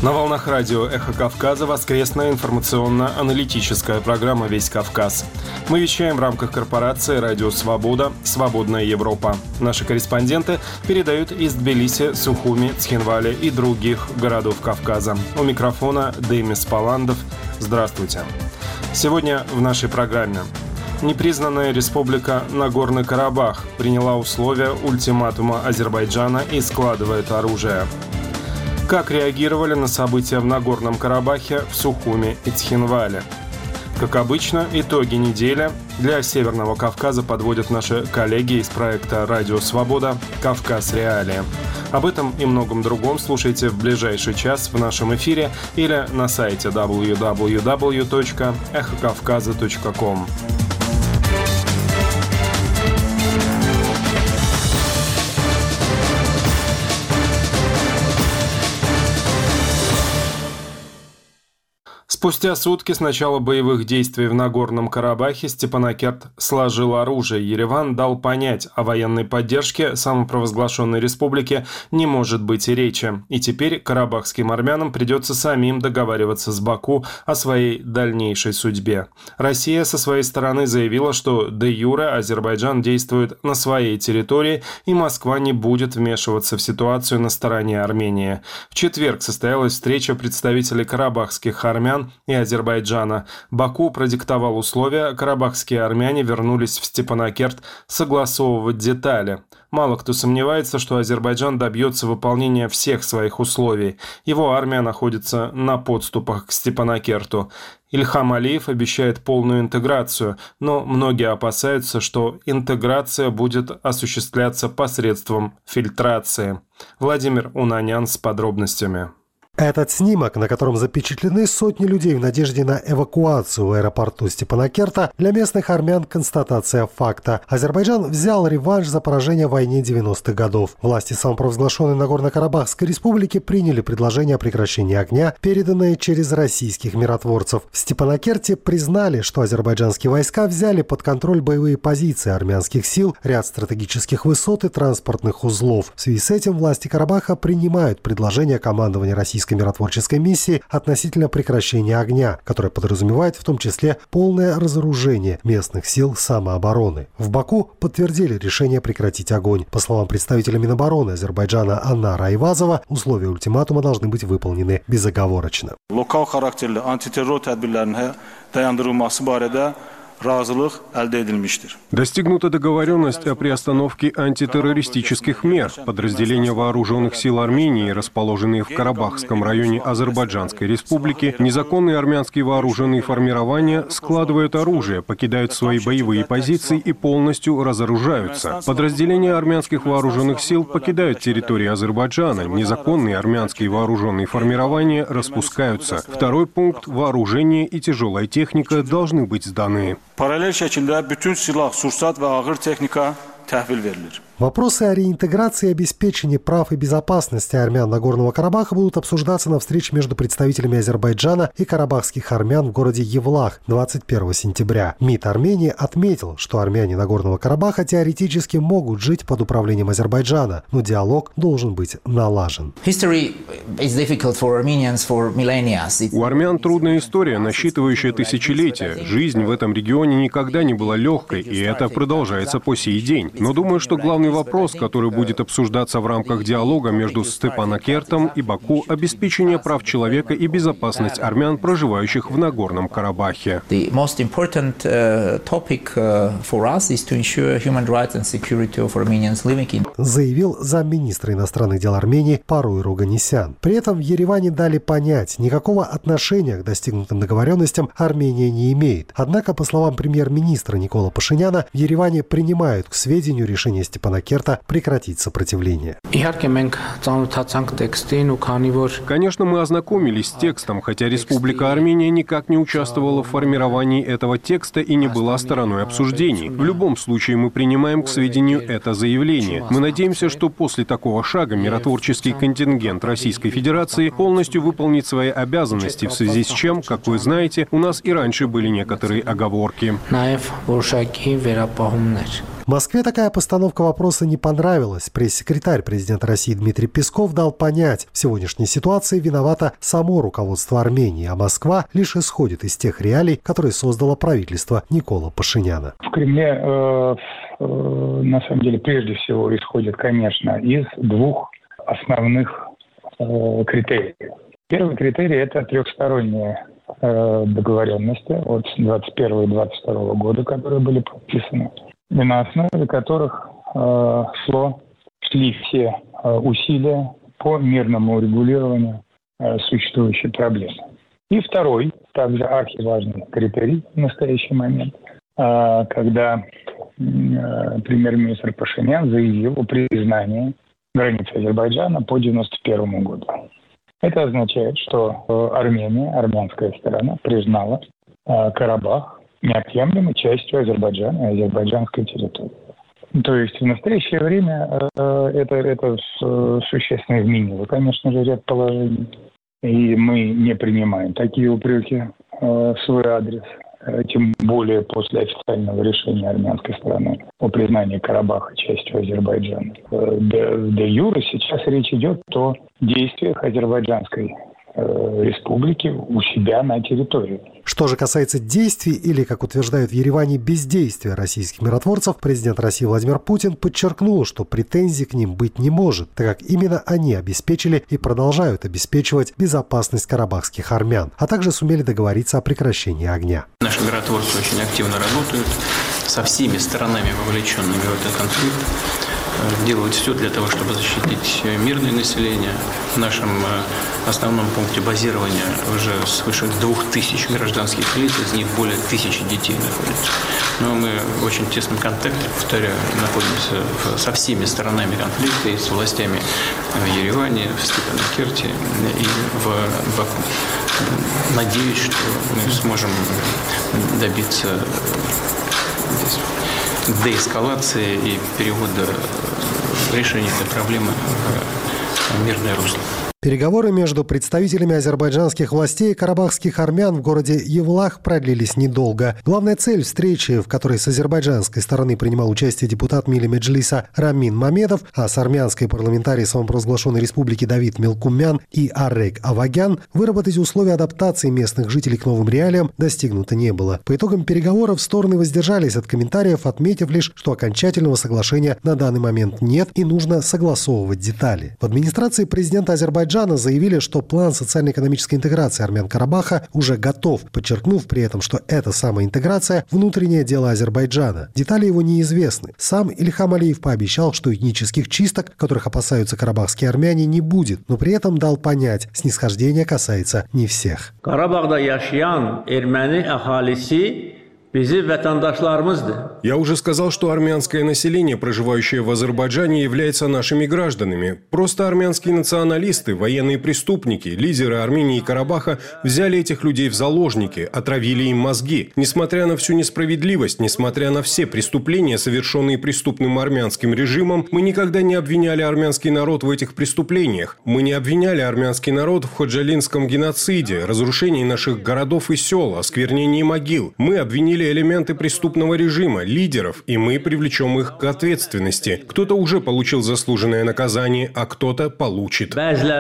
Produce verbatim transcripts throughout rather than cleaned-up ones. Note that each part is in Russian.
На волнах радио «Эхо Кавказа» воскресная информационно-аналитическая программа «Весь Кавказ». Мы вещаем в рамках корпорации «Радио Свобода. Свободная Европа». Наши корреспонденты передают из Тбилиси, Сухуми, Цхинвали и других городов Кавказа. У микрофона Демис Паландов. Здравствуйте. Сегодня в нашей программе. Непризнанная республика Нагорный Карабах приняла условия ультиматума Азербайджана и складывает оружие. Как реагировали на события в Нагорном Карабахе, в Сухуми и Цхинвале? Как обычно, итоги недели для Северного Кавказа подводят наши коллеги из проекта «Радио Свобода. Кавказ. Реалии». Об этом и многом другом слушайте в ближайший час в нашем эфире или на сайте дабл ю дабл ю дабл ю точка эхо кавказа точка ком. Спустя сутки с начала боевых действий в Нагорном Карабахе Степанакерт сложил оружие. Ереван дал понять, о военной поддержке самопровозглашенной республики не может быть и речи. И теперь карабахским армянам придется самим договариваться с Баку о своей дальнейшей судьбе. Россия со своей стороны заявила, что де-юре Азербайджан действует на своей территории, и Москва не будет вмешиваться в ситуацию на стороне Армении. В четверг состоялась встреча представителей карабахских армян и Азербайджана. Баку продиктовал условия, карабахские армяне вернулись в Степанакерт согласовывать детали. Мало кто сомневается, что Азербайджан добьется выполнения всех своих условий. Его армия находится на подступах к Степанакерту. Ильхам Алиев обещает полную интеграцию, но многие опасаются, что интеграция будет осуществляться посредством фильтрации. Владимир Унанян с подробностями. Этот снимок, на котором запечатлены сотни людей в надежде на эвакуацию в аэропорту Степанакерта, для местных армян констатация факта. Азербайджан взял реванш за поражение в войне девяностых годов. Власти самопровозглашенной Нагорно-Карабахской республики приняли предложение о прекращении огня, переданное через российских миротворцев. В Степанакерте признали, что азербайджанские войска взяли под контроль боевые позиции армянских сил, ряд стратегических высот и транспортных узлов. В связи с этим власти Карабаха принимают предложение командования российской миротворческой миссии относительно прекращения огня, которое подразумевает в том числе полное разоружение местных сил самообороны. В Баку подтвердили решение прекратить огонь. По словам представителя Минобороны Азербайджана Анара Айвазова, условия ультиматума должны быть выполнены безоговорочно. Lokal xarakterli antiterror tədbirlərinin dayandırılması barədə razılıq əldə edilmişdir. Достигнута договоренность о приостановке антитеррористических мер. Подразделения вооруженных сил Армении, расположенные в Карабахском районе Азербайджанской республики, незаконные армянские вооруженные формирования складывают оружие, покидают свои боевые позиции и полностью разоружаются. Подразделения армянских вооруженных сил покидают территорию Азербайджана. Незаконные армянские вооруженные формирования распускаются. Второй пункт – вооружение и тяжелая техника должны быть сданы. Paralel şəkildə bütün silah, sursat və ağır texnika təhvil verilir. Вопросы о реинтеграции и обеспечении прав и безопасности армян Нагорного Карабаха будут обсуждаться на встрече между представителями Азербайджана и карабахских армян в городе Евлах двадцать первого сентября. МИД Армении отметил, что армяне Нагорного Карабаха теоретически могут жить под управлением Азербайджана, но диалог должен быть налажен. У армян трудная история, насчитывающая тысячелетия. Жизнь в этом регионе никогда не была легкой, и это продолжается по сей день. Но думаю, что главный вопрос, который будет обсуждаться в рамках диалога между Степанакертом и Баку, обеспечение прав человека и безопасность армян, проживающих в Нагорном Карабахе. Заявил замминистра иностранных дел Армении Паруй Роганесян. При этом в Ереване дали понять, никакого отношения к достигнутым договоренностям Армения не имеет. Однако, по словам премьер-министра Никола Пашиняна, в Ереване принимают к сведению решение Степанакерта прекратить сопротивление. Конечно, мы ознакомились с текстом, хотя Республика Армения никак не участвовала в формировании этого текста и не была стороной обсуждений. В любом случае мы принимаем к сведению это заявление. Мы надеемся, что после такого шага миротворческий контингент Российской Федерации полностью выполнит свои обязанности, в связи с чем, как вы знаете, у нас и раньше были некоторые оговорки. Москве такая постановка вопроса не понравилась. Пресс-секретарь президента России Дмитрий Песков дал понять, в сегодняшней ситуации виновато само руководство Армении, а Москва лишь исходит из тех реалий, которые создало правительство Никола Пашиняна. В Кремле, э, э, на самом деле, прежде всего исходит, конечно, из двух основных э, критериев. Первый критерий – это трехсторонние э, договоренности от двадцать первого и двадцать второго года, которые были подписаны, и на основе которых э, шло, шли все э, усилия по мирному урегулированию э, существующей проблемы. И второй, также архиважный критерий в настоящий момент, э, когда э, премьер-министр Пашинян заявил о признании границы Азербайджана по девяносто первому году. Это означает, что Армения, армянская сторона, признала э, Карабах неотъемлемой частью Азербайджана и азербайджанской территории. То есть в настоящее время э, это, это существенно изменило, конечно же, ряд положений. И мы не принимаем такие упреки э, в свой адрес. Тем более после официального решения армянской стороны о признании Карабаха частью Азербайджана. Де юре сейчас речь идет о действиях азербайджанской э, республики у себя на территории. Что же касается действий или, как утверждают в Ереване, бездействия российских миротворцев, президент России Владимир Путин подчеркнул, что претензий к ним быть не может, так как именно они обеспечили и продолжают обеспечивать безопасность карабахских армян, а также сумели договориться о прекращении огня. Наши миротворцы очень активно работают со всеми сторонами, вовлеченными в этот конфликт, делают все для того, чтобы защитить мирное население. В нашем основном пункте базирования уже свыше двух тысяч гражданских лиц, из них более тысячи детей находятся. Но мы в очень тесном контакте, повторяю, находимся со всеми сторонами конфликта, и с властями в Ереване, в Степанакерте и в Баку. Надеюсь, что мы сможем добиться деэскалации и перевода решения этой проблемы в мирное русло. Переговоры между представителями азербайджанских властей и карабахских армян в городе Евлах продлились недолго. Главная цель встречи, в которой с азербайджанской стороны принимал участие депутат Милли Меджлиса Рамин Мамедов, а с армянской парламентарии самопровозглашенной республики Давид Мелкумян и Арек Авагян, выработать условия адаптации местных жителей к новым реалиям достигнуто не было. По итогам переговоров стороны воздержались от комментариев, отметив лишь, что окончательного соглашения на данный момент нет и нужно согласовывать детали. В администрации президента Азербайджана заявили, что план социально-экономической интеграции армян Карабаха уже готов, подчеркнув при этом, что эта самая интеграция – внутреннее дело Азербайджана. Детали его неизвестны. Сам Ильхам Алиев пообещал, что этнических чисток, которых опасаются карабахские армяне, не будет, но при этом дал понять, снисхождение касается не всех. Карабахда яшьян эрмени ахалиси Я уже сказал, что армянское население, проживающее в Азербайджане, является нашими гражданами. Просто армянские националисты, военные преступники, лидеры Армении и Карабаха взяли этих людей в заложники, отравили им мозги. Несмотря на всю несправедливость, несмотря на все преступления, совершенные преступным армянским режимом, мы никогда не обвиняли армянский народ в этих преступлениях. Мы не обвиняли армянский народ в ходжалинском геноциде, разрушении наших городов и сел, осквернении могил. Мы обвинили элементы преступного режима, лидеров, и мы привлечем их к ответственности. Кто-то уже получил заслуженное наказание, а кто-то получит.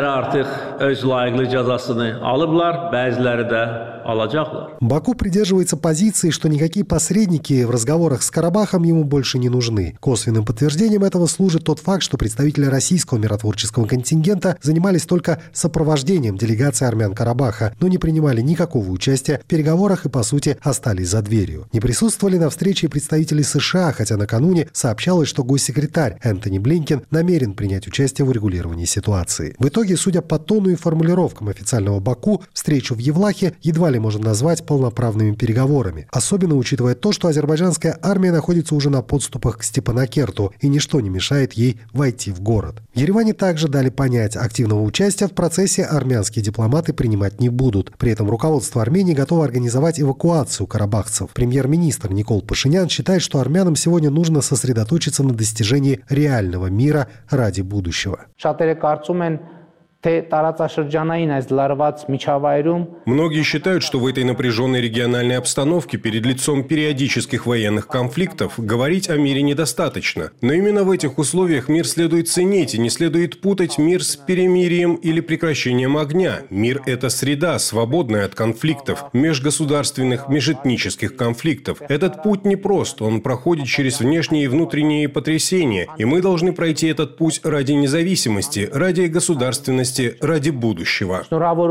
Баку придерживается позиции, что никакие посредники в разговорах с Карабахом ему больше не нужны. Косвенным подтверждением этого служит тот факт, что представители российского миротворческого контингента занимались только сопровождением делегации армян Карабаха, но не принимали никакого участия в переговорах и, по сути, остались за дверью. Не присутствовали на встрече представители США, хотя накануне сообщалось, что госсекретарь Энтони Блинкен намерен принять участие в урегулировании ситуации. В итоге, судя по тону и формулировкам официального Баку, встречу в Евлахе едва ли можно назвать полноправными переговорами. Особенно учитывая то, что азербайджанская армия находится уже на подступах к Степанакерту, и ничто не мешает ей войти в город. В Ереване также дали понять, активного участия в процессе армянские дипломаты принимать не будут. При этом руководство Армении готово организовать эвакуацию карабахцев. Премьер-министр Никол Пашинян считает, что армянам сегодня нужно сосредоточиться на достижении реального мира ради будущего. Многие считают, что в этой напряженной региональной обстановке перед лицом периодических военных конфликтов говорить о мире недостаточно. Но именно в этих условиях мир следует ценить, и не следует путать мир с перемирием или прекращением огня. Мир – это среда, свободная от конфликтов, межгосударственных, межэтнических конфликтов. Этот путь непрост, он проходит через внешние и внутренние потрясения, и мы должны пройти этот путь ради независимости, ради государственности, ради будущего.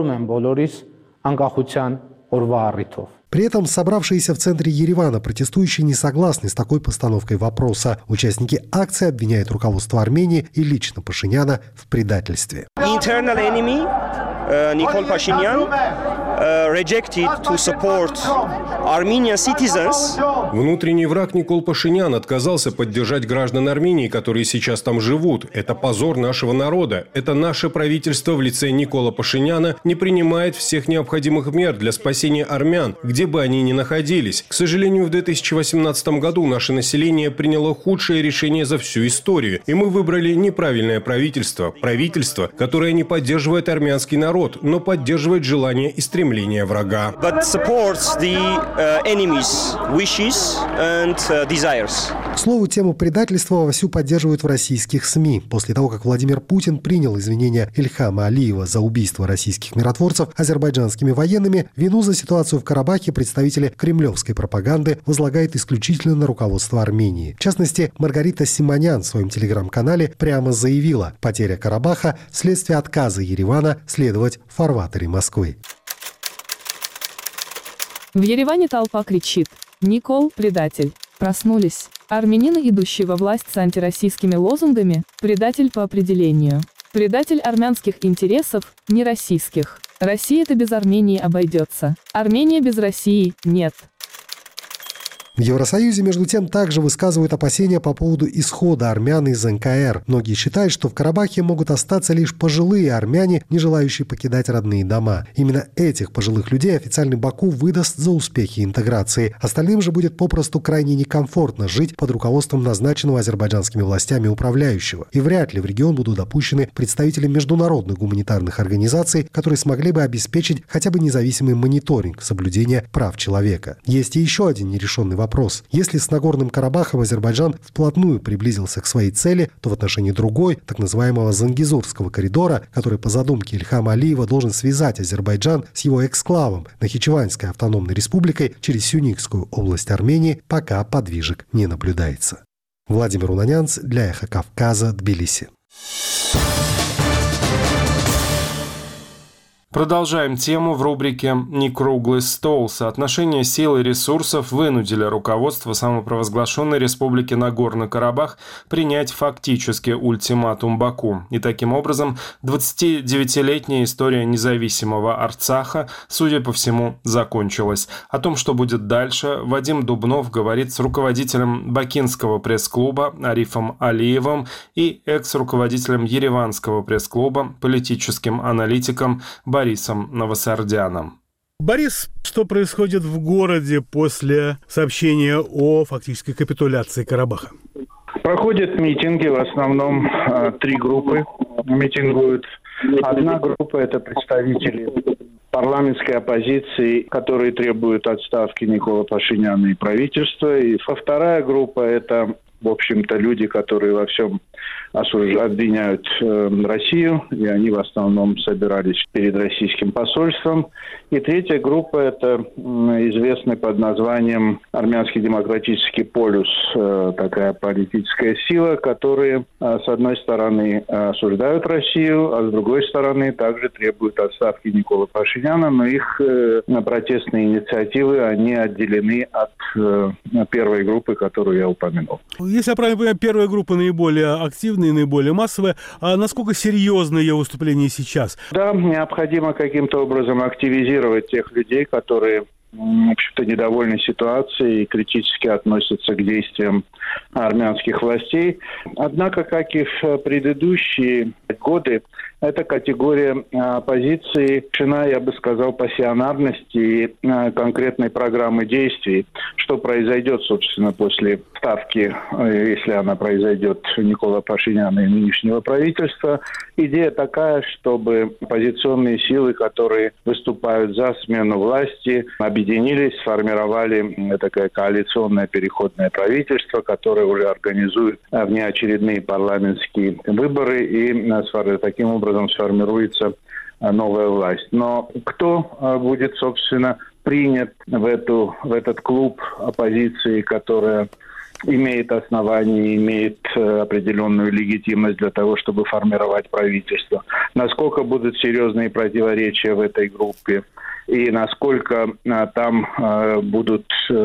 При этом собравшиеся в центре Еревана протестующие не согласны с такой постановкой вопроса. Участники акции обвиняют руководство Армении и лично Пашиняна в предательстве. Nikol Pashinyan uh, rejected to support Armenian citizens. Внутренний враг Никол Пашинян отказался поддержать граждан Армении, которые сейчас там живут. Это позор нашего народа. Это наше правительство в лице Никола Пашиняна не принимает всех необходимых мер для спасения армян, где бы они ни находились. К сожалению, в две тысячи восемнадцатом году наше население приняло худшее решение за всю историю, и мы выбрали неправильное правительство. Правительство, которое не поддерживает армянский народ, но поддерживает желания и стремления врага. But supports the uh, enemy's wishes and uh, desires. К слову, тему предательства вовсю поддерживают в российских СМИ. После того, как Владимир Путин принял извинения Ильхама Алиева за убийство российских миротворцев азербайджанскими военными, вину за ситуацию в Карабахе представители кремлевской пропаганды возлагают исключительно на руководство Армении. В частности, Маргарита Симонян в своем телеграм-канале прямо заявила: потеря Карабаха – следствие отказа Еревана следовать в фарватере Москвы. В Ереване толпа кричит: «Никол – предатель!» Проснулись. Армянин, идущий во власть с антироссийскими лозунгами, предатель по определению. Предатель армянских интересов, не российских. Россия-то без Армении обойдется. Армения без России – нет. В Евросоюзе, между тем, также высказывают опасения по поводу исхода армян из эн ка эр. Многие считают, что в Карабахе могут остаться лишь пожилые армяне, не желающие покидать родные дома. Именно этих пожилых людей официальный Баку выдаст за успехи интеграции. Остальным же будет попросту крайне некомфортно жить под руководством назначенного азербайджанскими властями управляющего. И вряд ли в регион будут допущены представители международных гуманитарных организаций, которые смогли бы обеспечить хотя бы независимый мониторинг соблюдения прав человека. Есть и еще один нерешенный вопрос. Вопрос. Если с Нагорным Карабахом Азербайджан вплотную приблизился к своей цели, то в отношении другой, так называемого Зангезурского коридора, который по задумке Ильхама Алиева должен связать Азербайджан с его эксклавом Нахичеванской автономной республикой через Сюникскую область Армении, пока подвижек не наблюдается. Владимир Унанянц для Эхо Кавказа, Тбилиси. Продолжаем тему в рубрике «Некруглый стол». Соотношение сил и ресурсов вынудили руководство самопровозглашенной республики Нагорный Карабах принять фактически ультиматум Баку. И таким образом двадцатидевятилетняя история независимого Арцаха, судя по всему, закончилась. О том, что будет дальше, Вадим Дубнов говорит с руководителем бакинского пресс-клуба Арифом Алиевым и экс-руководителем ереванского пресс-клуба, политическим аналитиком Борисом Новосардяном. Борис, что происходит в городе после сообщения о фактической капитуляции Карабаха? Проходят митинги, в основном три группы митингуют. Одна группа – это представители парламентской оппозиции, которые требуют отставки Никола Пашиняна и правительства. И вторая группа – это, в общем-то, люди, которые во всем обвиняют э, Россию, и они в основном собирались перед российским посольством. И третья группа – это э, известный под названием Армянский демократический полюс, э, такая политическая сила, которые, э, с одной стороны, осуждают Россию, а с другой стороны, также требуют отставки Никола Пашиняна, но их э, протестные инициативы, они отделены от э, первой группы, которую я упомянул. Если я правильно понимаю, первая группа наиболее активная, наиболее массовая. А насколько серьезно ее выступление сейчас? Да, необходимо каким-то образом активизировать тех людей, которые, в общем-то, недовольны ситуацией и критически относятся к действиям армянских властей. Однако, как и в предыдущие годы, эта категория оппозиции лишена, я бы сказал, пассионарности и конкретной программы действий. Что произойдет, собственно, после ставки, если она произойдет, Никола Пашиняна и нынешнего правительства. Идея такая, чтобы оппозиционные силы, которые выступают за смену власти, объединились, сформировали такое коалиционное переходное правительство, которое уже организует внеочередные парламентские выборы, и таким образом сформируется новая власть. Но кто будет, собственно, принят в, эту, в этот клуб оппозиции, которая имеет основания, имеет определенную легитимность для того, чтобы формировать правительство? Насколько будут серьезные противоречия в этой группе? И насколько там будут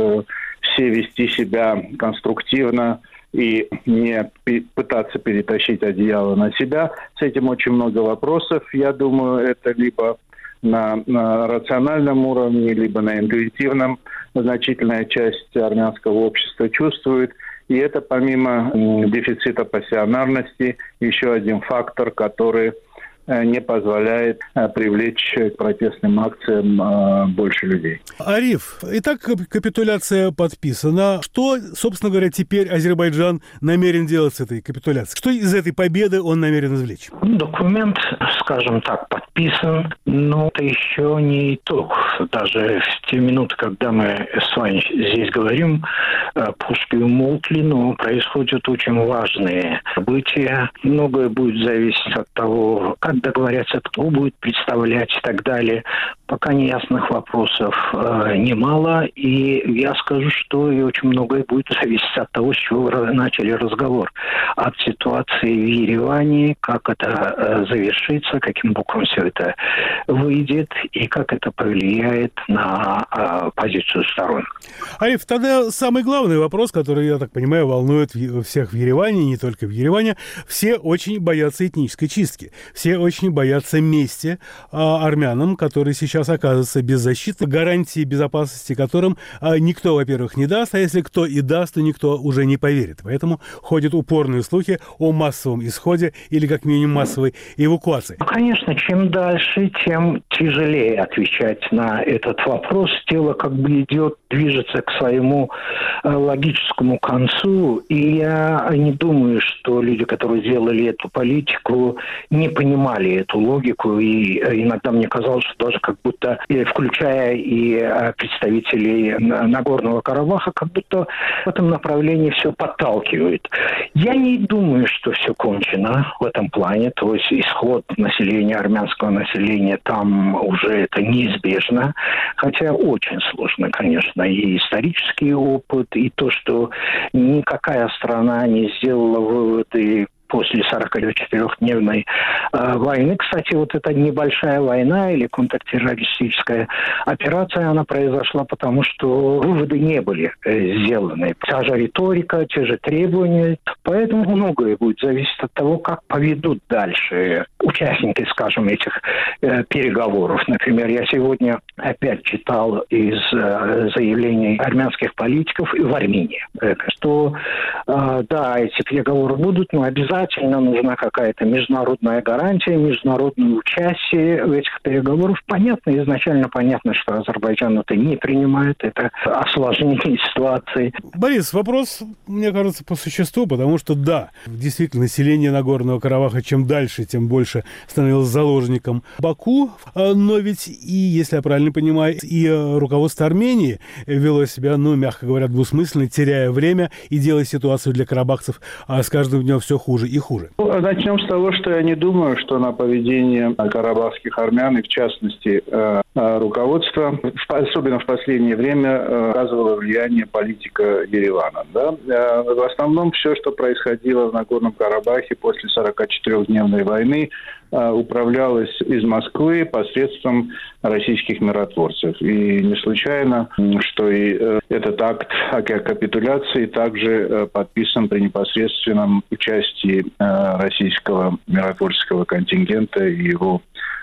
все вести себя конструктивно и не пытаться перетащить одеяло на себя. С этим очень много вопросов. Я думаю, это либо на, на рациональном уровне, либо на интуитивном. Значительная часть армянского общества чувствует. И это помимо дефицита пассионарности еще один фактор, который не позволяет привлечь к протестным акциям больше людей. Ариф, итак, капитуляция подписана. Что, собственно говоря, теперь Азербайджан намерен делать с этой капитуляцией? Что из этой победы он намерен извлечь? Документ, скажем так, подписан, но это еще не итог. Даже в те минуты, когда мы с вами здесь говорим, пушки умолкли, но происходят очень важные события. Многое будет зависеть от того, как договорятся, кто будет представлять и так далее. Пока неясных вопросов э, немало, и я скажу, что и очень многое будет зависеть от того, с чего вы начали разговор. От ситуации в Ереване, как это э, завершится, каким боком все это выйдет, и как это повлияет на э, позицию сторон. Ариф, тогда самый главный вопрос, который, я так понимаю, волнует всех в Ереване, не только в Ереване. Все очень боятся этнической чистки. Все очень боятся мести а, армянам, которые сейчас оказываются без защиты, гарантии безопасности которым а, никто, во-первых, не даст, а если кто и даст, то никто уже не поверит. Поэтому ходят упорные слухи о массовом исходе или, как минимум, массовой эвакуации. Конечно, чем дальше, тем тяжелее отвечать на этот вопрос. Дело как бы идет, движется к своему э, логическому концу, и я не думаю, что люди, которые делали эту политику, не понимали эту логику, и иногда мне казалось, что даже как будто, включая и представителей Нагорного Карабаха, как будто в этом направлении все подталкивает. Я не думаю, что все кончено в этом плане, то есть исход населения, армянского населения там уже это неизбежно, хотя очень сложно, конечно, и исторический опыт, и то, что никакая страна не сделала выводы после сорокачетырёхдневной э, войны. Кстати, вот эта небольшая война или контртеррористическая операция, она произошла потому, что выводы не были э, сделаны. Та же риторика, те же требования. Поэтому многое будет зависеть от того, как поведут дальше участники, скажем, этих э, переговоров. Например, я сегодня опять читал из э, заявлений армянских политиков в Армении, э, что э, да, эти переговоры будут, но обязательно Обязательно нужна какая-то международная гарантия, международное участие в этих переговорах. Понятно, изначально понятно, что Азербайджан это не принимает, это осложнение ситуации. Борис, вопрос, мне кажется, по существу, потому что да, действительно, население Нагорного Карабаха чем дальше, тем больше становилось заложником Баку, но ведь и, если я правильно понимаю, и руководство Армении вело себя, ну, мягко говоря, двусмысленно, теряя время и делая ситуацию для карабахцев с каждым днем все хуже и хуже. Начнем с того, что я не думаю, что на поведение карабахских армян и, в частности, руководства, особенно в последнее время, оказывало влияние политика Еревана. Да? В основном все, что происходило в Нагорном Карабахе после сорокачетырёхдневной войны, управлялось из Москвы посредством российских миротворцев. И не случайно, что и этот акт о капитуляции также подписан при непосредственном участии российского миротворческого контингента и его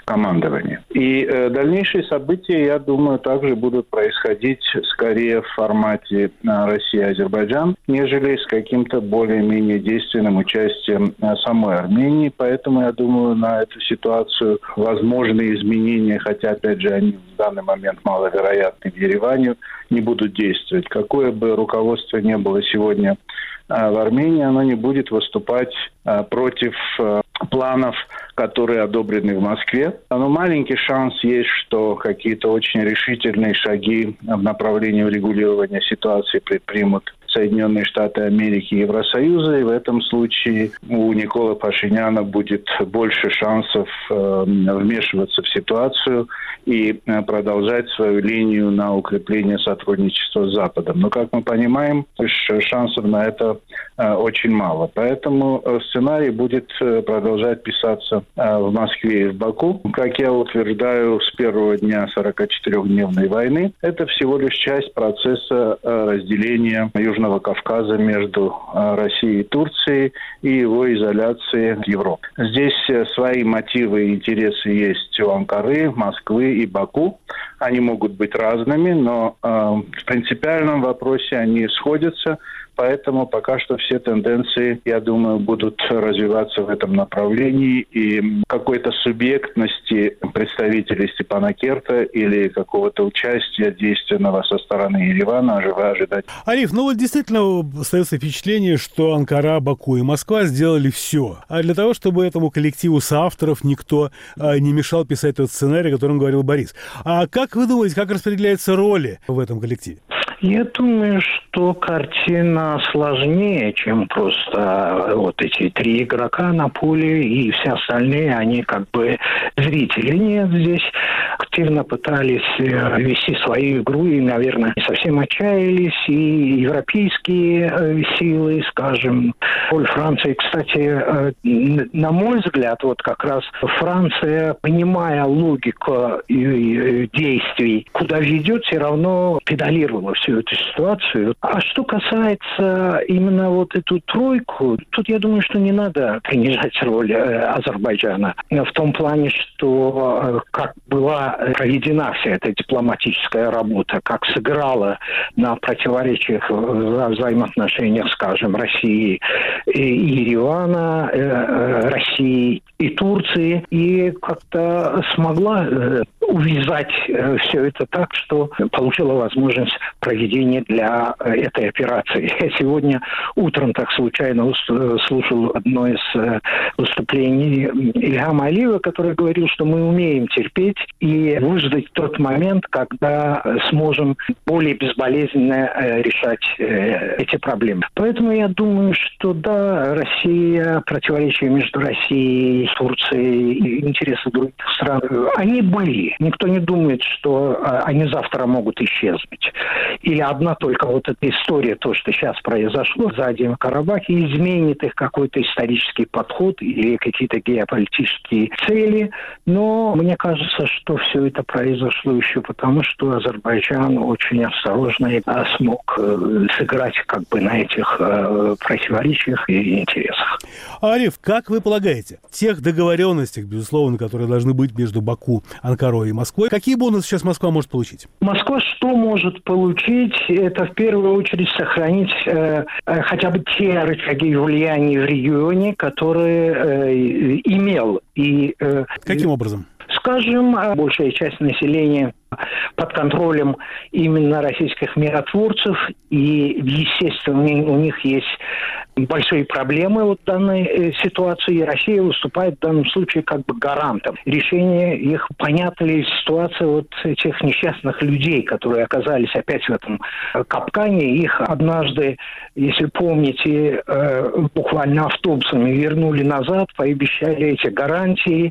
командования. И э, дальнейшие события, я думаю, также будут происходить скорее в формате э, Россия-Азербайджан, нежели с каким-то более-менее действенным участием э, самой Армении. Поэтому, я думаю, на эту ситуацию возможные изменения, хотя, опять же, они в данный момент маловероятны в Ереване, не будут действовать. Какое бы руководство ни было сегодня э, в Армении, оно не будет выступать э, против э, планов, которые одобрены в Москве. Но маленький шанс есть, что какие-то очень решительные шаги в направлении урегулирования ситуации предпримут Соединенные Штаты Америки и Евросоюза, и в этом случае у Никола Пашиняна будет больше шансов э, вмешиваться в ситуацию и э, продолжать свою линию на укрепление сотрудничества с Западом. Но, как мы понимаем, шансов на это э, очень мало. Поэтому э, сценарий будет э, продолжать писаться э, в Москве и в Баку. Как я утверждаю, с первого дня сорокачетырёхдневной войны это всего лишь часть процесса э, разделения Южного Кавказа между Россией и Турцией и его изоляции от Европы. Здесь свои мотивы и интересы есть у Анкары, Москвы и Баку. Они могут быть разными, но э, в принципиальном вопросе они сходятся. Поэтому пока что все тенденции, я думаю, будут развиваться в этом направлении. И какой-то субъектности представителей Степана Керта или какого-то участия действенного со стороны Еревана ожидать. Ариф, ну вот действительно остается впечатление, что Анкара, Баку и Москва сделали все. А для того, чтобы этому коллективу соавторов никто а, не мешал писать тот сценарий, о котором говорил Борис. А как вы думаете, как распределяются роли в этом коллективе? Я думаю, что картина сложнее, чем просто вот эти три игрока на поле и все остальные, они как бы зрители. Нет, здесь активно пытались вести свою игру и, наверное, не совсем отчаялись. И европейские силы, скажем, роль Франции. Кстати, на мой взгляд, вот как раз Франция, понимая логику действий, куда ведет, все равно педалировала всю эту ситуацию. А что касается именно вот эту тройку, тут я думаю, что не надо принижать роль э, Азербайджана в том плане, что э, как была проведена вся эта дипломатическая работа, как сыграла на противоречиях в взаимоотношениях, скажем, России и Еревана, э, России и Турции, и как-то смогла э, увязать э, все это так, что получила возможность проведения для э, этой операции. Я сегодня утром так случайно слушал одно из э, выступлений Ильхама Алиева, который говорил, что мы умеем терпеть и выждать тот момент, когда сможем более безболезненно э, решать э, эти проблемы. Поэтому я думаю, что да, Россия, противоречия между Россией, Турцией, интересы других стран, они были. Никто не думает, что э, они завтра могут исчезнуть. Или одна только вот эта история, то, что сейчас произошло в Нагорном Карабахе, изменит их какой-то исторический подход или какие-то геополитические цели. Но мне кажется, что все это произошло еще потому, что Азербайджан очень осторожно а, смог э, сыграть как бы на этих э, противоречиях и интересах. Ариф, как вы полагаете, в тех договоренностях, безусловно, которые должны быть между Баку, Анкарой и Москвой, какие бонусы сейчас Москва может получить? Москва что может получить? Это в первую очередь сохранить э, э, хотя бы те рычаги влияния в регионе, которые э, имел. И, э, Каким образом? Скажем, большая часть населения под контролем именно российских миротворцев, и, естественно, у них есть большие проблемы в данной ситуации, и Россия выступает в данном случае как бы гарантом решения их. Понятна ли ситуация вот этих несчастных людей, которые оказались опять в этом капкане? Их однажды, если помните, буквально автобусами вернули назад, пообещали эти гарантии,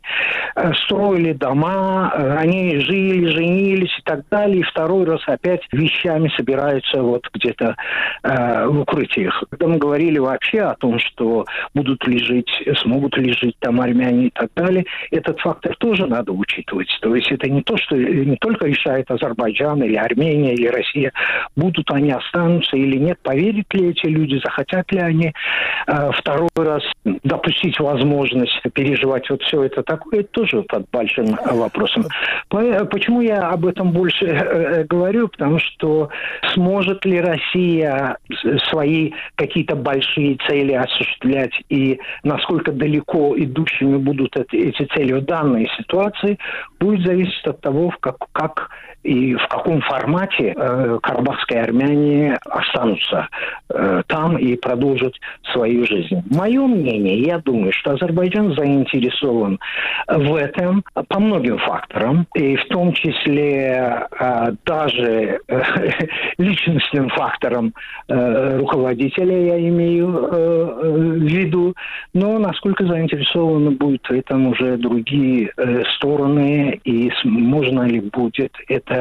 строили дома, они жили, женились и так далее, и второй раз опять вещами собираются вот где-то э, в укрытиях. Когда мы говорили вообще о том, что будут ли жить, смогут ли жить там армяне и так далее, этот фактор тоже надо учитывать. То есть это не то, что не только решает Азербайджан или Армения или Россия, будут они, останутся или нет, поверят ли эти люди, захотят ли они э, второй раз допустить возможность переживать вот все это такое, это тоже под большим вопросом. Почему я об этом больше говорю? Потому что сможет ли Россия свои какие-то большие цели осуществлять и насколько далеко идущими будут эти цели в данной ситуации, будет зависеть от того, в как, как и в каком формате э, карабахские армяне останутся э, там и продолжат свою жизнь. Мое мнение, я думаю, что Азербайджан заинтересован в этом по многим факторам, и в том числе э, даже э, личностным фактором э, руководителя, я имею э, в виду, но насколько заинтересованы будут в этом уже другие э, стороны, и можно ли будет это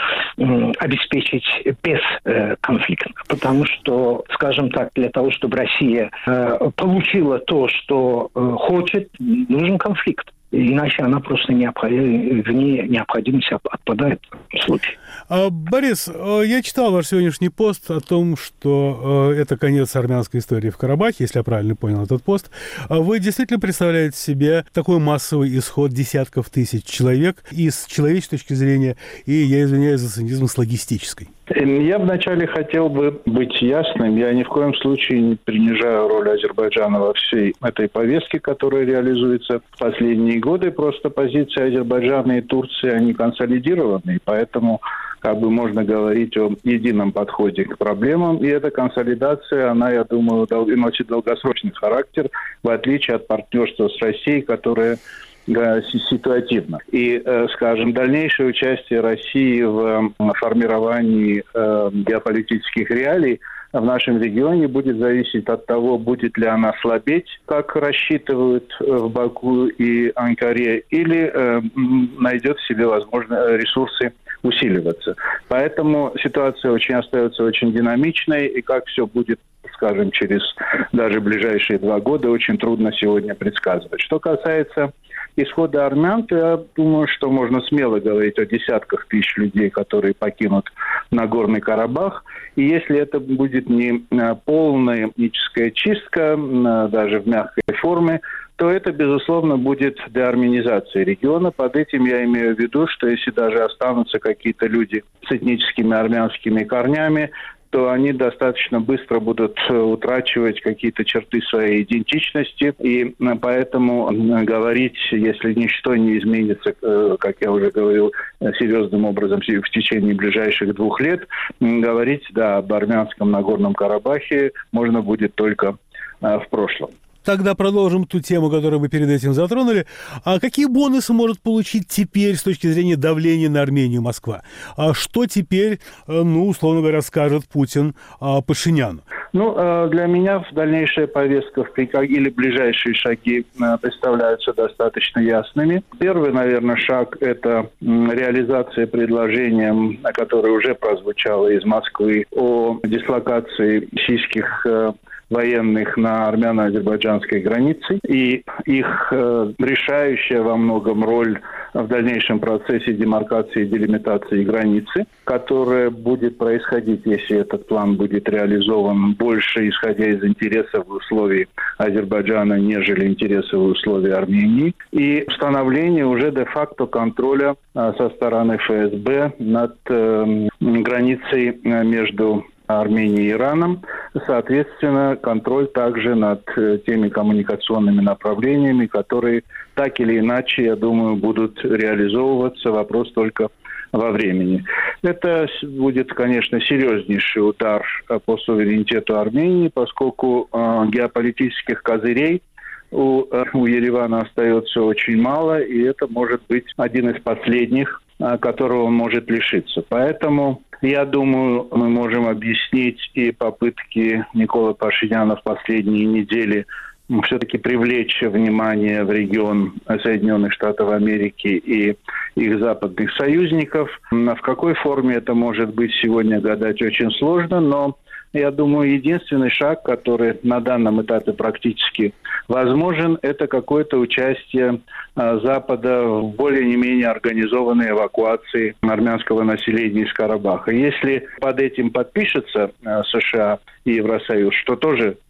обеспечить без э, конфликта. Потому что, скажем так, для того, чтобы Россия э, получила то, что э, хочет, нужен конфликт. Иначе она просто необходим, вне необходимости отпадает в случае. Борис, я читал ваш сегодняшний пост о том, что это конец армянской истории в Карабахе, если я правильно понял этот пост. Вы действительно представляете себе такой массовый исход десятков тысяч человек и с человеческой точки зрения, и, я извиняюсь за цинизм, с логистической? Я вначале хотел бы быть ясным. Я ни в коем случае не принижаю роль Азербайджана во всей этой повестке, которая реализуется в последние годы. Просто позиции Азербайджана и Турции, они консолидированы, поэтому как бы можно говорить о едином подходе к проблемам. И эта консолидация, она, я думаю, носит долгосрочный характер, в отличие от партнерства с Россией, которое ситуативно. И, скажем, дальнейшее участие России в формировании геополитических реалий в нашем регионе будет зависеть от того, будет ли она слабеть, как рассчитывают в Баку и Анкаре, или найдет в себе, возможно, ресурсы усиливаться. Поэтому ситуация очень остается очень динамичной, и как все будет, скажем, через даже ближайшие два года, очень трудно сегодня предсказывать. Что касается исхода армян, то я думаю, что можно смело говорить о десятках тысяч людей, которые покинут Нагорный Карабах. И если это будет не полная этническая чистка, даже в мягкой форме, то это, безусловно, будет деармянизация региона. Под этим я имею в виду, что если даже останутся какие-то люди с этническими армянскими корнями, то они достаточно быстро будут утрачивать какие-то черты своей идентичности. И поэтому говорить, если ничто не изменится, как я уже говорил, серьезным образом в течение ближайших двух лет, говорить, да, об армянском Нагорном Карабахе можно будет только в прошлом. Тогда продолжим ту тему, которую мы перед этим затронули. А какие бонусы может получить теперь с точки зрения давления на Армению Москва? А что теперь, ну, условно говоря, скажет Путин Пашиняну? Ну, для меня дальнейшая повестка или ближайшие шаги представляются достаточно ясными. Первый, наверное, шаг – это реализация предложения, которое уже прозвучало из Москвы, о дислокации российских военных на армяно-азербайджанской границе, и их э, решающая во многом роль в дальнейшем процессе демаркации и делимитации границы, которая будет происходить, если этот план будет реализован, больше исходя из интересов в условиях Азербайджана, нежели интересов в условиях Армении, и установление уже де-факто контроля э, со стороны эф эс бэ над э, границей между Арменией и Ираном, соответственно, контроль также над теми коммуникационными направлениями, которые так или иначе, я думаю, будут реализовываться. Вопрос только во времени. Это будет, конечно, серьезнейший удар по суверенитету Армении, поскольку э, геополитических козырей у, у Еревана остается очень мало, и это может быть один из последних, э, которого он может лишиться. Поэтому я думаю, мы можем объяснить и попытки Николы Пашиняна в последние недели все-таки привлечь внимание в регион Соединенных Штатов Америки и их западных союзников. В какой форме это может быть, сегодня гадать очень сложно, но я думаю, единственный шаг, который на данном этапе практически возможен, это какое-то участие а, Запада в более-менее организованной эвакуации армянского населения из Карабаха. Если под этим подпишется а, США и Евросоюз, что тоже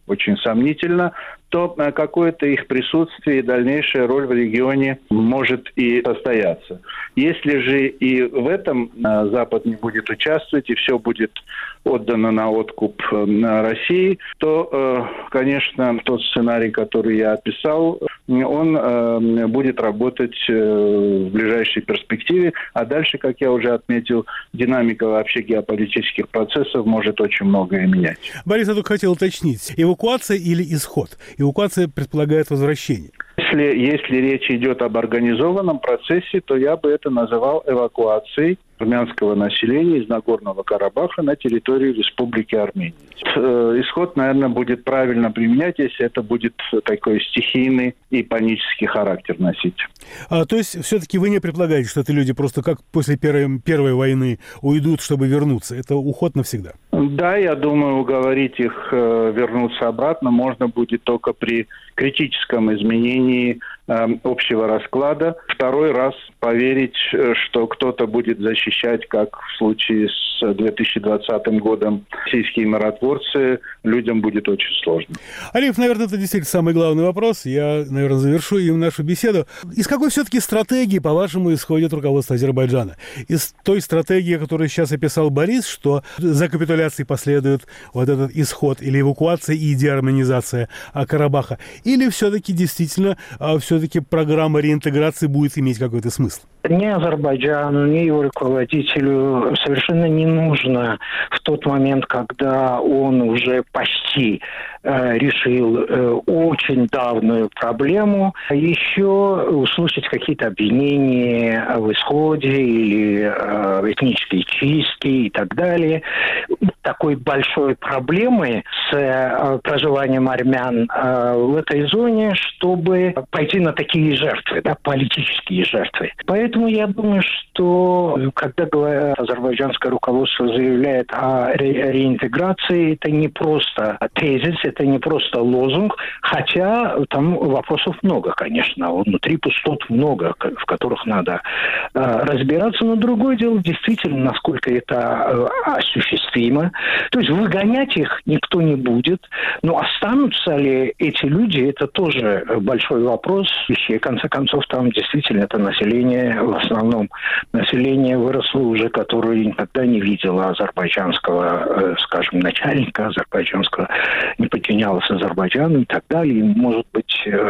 очень сомнительно, то какое-то их присутствие и дальнейшая роль в регионе может и состояться. Если же и в этом Запад не будет участвовать, и все будет отдано на откуп России, то, конечно, тот сценарий, который я описал, он будет работать в ближайшей перспективе. А дальше, как я уже отметил, динамика вообще геополитических процессов может очень многое менять. Борис, я только хотел уточнить. Эвакуация или исход? Эвакуация предполагает возвращение. Если, если речь идет об организованном процессе, то я бы это называл эвакуацией армянского населения из Нагорного Карабаха на территорию Республики Армения. Исход, наверное, будет правильно применять, если это будет такой стихийный и панический характер носить. А, то есть все-таки вы не предполагаете, что это люди просто как после первой, первой войны уйдут, чтобы вернуться? Это уход навсегда? Да, я думаю, уговорить их э, вернуться обратно можно будет только при критическом изменении э, общего расклада. Второй раз поверить, что кто-то будет защищать, как в случае с две тысячи двадцатым годом, российские миротворцы, людям будет очень сложно. Алиев, наверное, это действительно самый главный вопрос. Я, наверное, завершу им нашу беседу. Из какой все-таки стратегии, по-вашему, исходит руководство Азербайджана? Из той стратегии, которую сейчас описал Борис, что за капитуляцией последует вот этот исход или эвакуация и деармянизация Карабаха? Или все-таки действительно все-таки программа реинтеграции будет иметь какой-то смысл? Ни Азербайджану, ни его руководителю совершенно не нужно в тот момент, когда он уже почти э, решил э, очень давнюю проблему, еще услышать какие-то обвинения в исходе или э, этнические чистки и так далее. Такой большой проблемы с э, проживанием армян э, в этой зоне, чтобы пойти на такие жертвы, да, политические жертвы. Поэтому Поэтому я думаю, что когда говорят, азербайджанское руководство заявляет о ре- реинтеграции, это не просто тезис, это не просто лозунг, хотя там вопросов много, конечно, внутри пустот много, в которых надо э, разбираться. Но другое дело, действительно, насколько это э, осуществимо. То есть выгонять их никто не будет, но останутся ли эти люди, это тоже большой вопрос. И в конце концов, там действительно это население, в основном население выросло уже, которое никогда не видело азербайджанского, скажем, начальника азербайджанского, не подчинялось Азербайджану и так далее. И, может быть,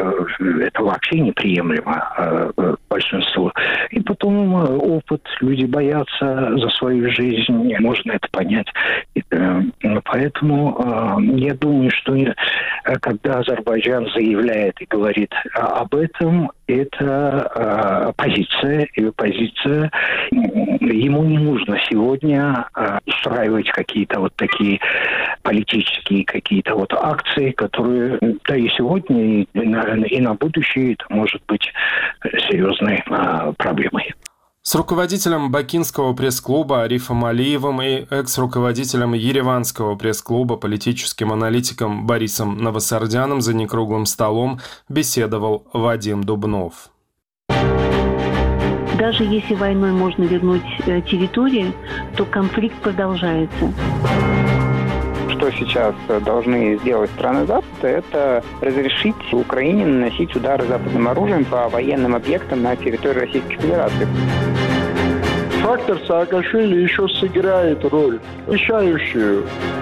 это вообще неприемлемо большинству. И потом опыт, люди боятся за свою жизнь, можно это понять. И, поэтому я думаю, что когда Азербайджан заявляет и говорит об этом, это позиция, и позиция, ему не нужно сегодня устраивать какие-то вот такие политические какие-то вот акции, которые, да и сегодня, и на, и на будущее это может быть серьезной проблемой. С руководителем Бакинского пресс-клуба Арифом Алиевым и экс-руководителем Ереванского пресс-клуба, политическим аналитиком Борисом Новосардяном за некруглым столом беседовал Вадим Дубнов. Даже если войной можно вернуть территории, то конфликт продолжается. Что сейчас должны сделать страны Запада, это разрешить Украине наносить удары западным оружием по военным объектам на территории Российской Федерации. Фактор Саакашвили еще сыграет роль, решающую.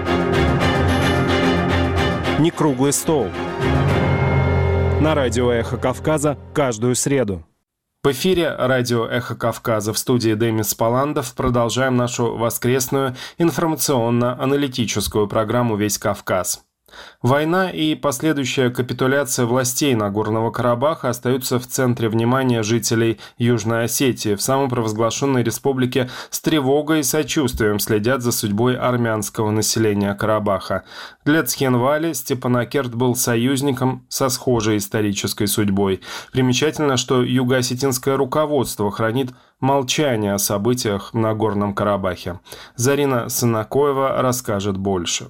Некруглый стол. На радио «Эхо Кавказа» каждую среду. В эфире радио «Эхо Кавказа», в студии Демис Паландов. Продолжаем нашу воскресную информационно-аналитическую программу «Весь Кавказ». Война и последующая капитуляция властей Нагорного Карабаха остаются в центре внимания жителей Южной Осетии. В самопровозглашенной республике с тревогой и сочувствием следят за судьбой армянского населения Карабаха. Для Цхинвали Степанакерт был союзником со схожей исторической судьбой. Примечательно, что юго-осетинское руководство хранит молчание о событиях в Нагорном Карабахе. Зарина Санакоева расскажет больше.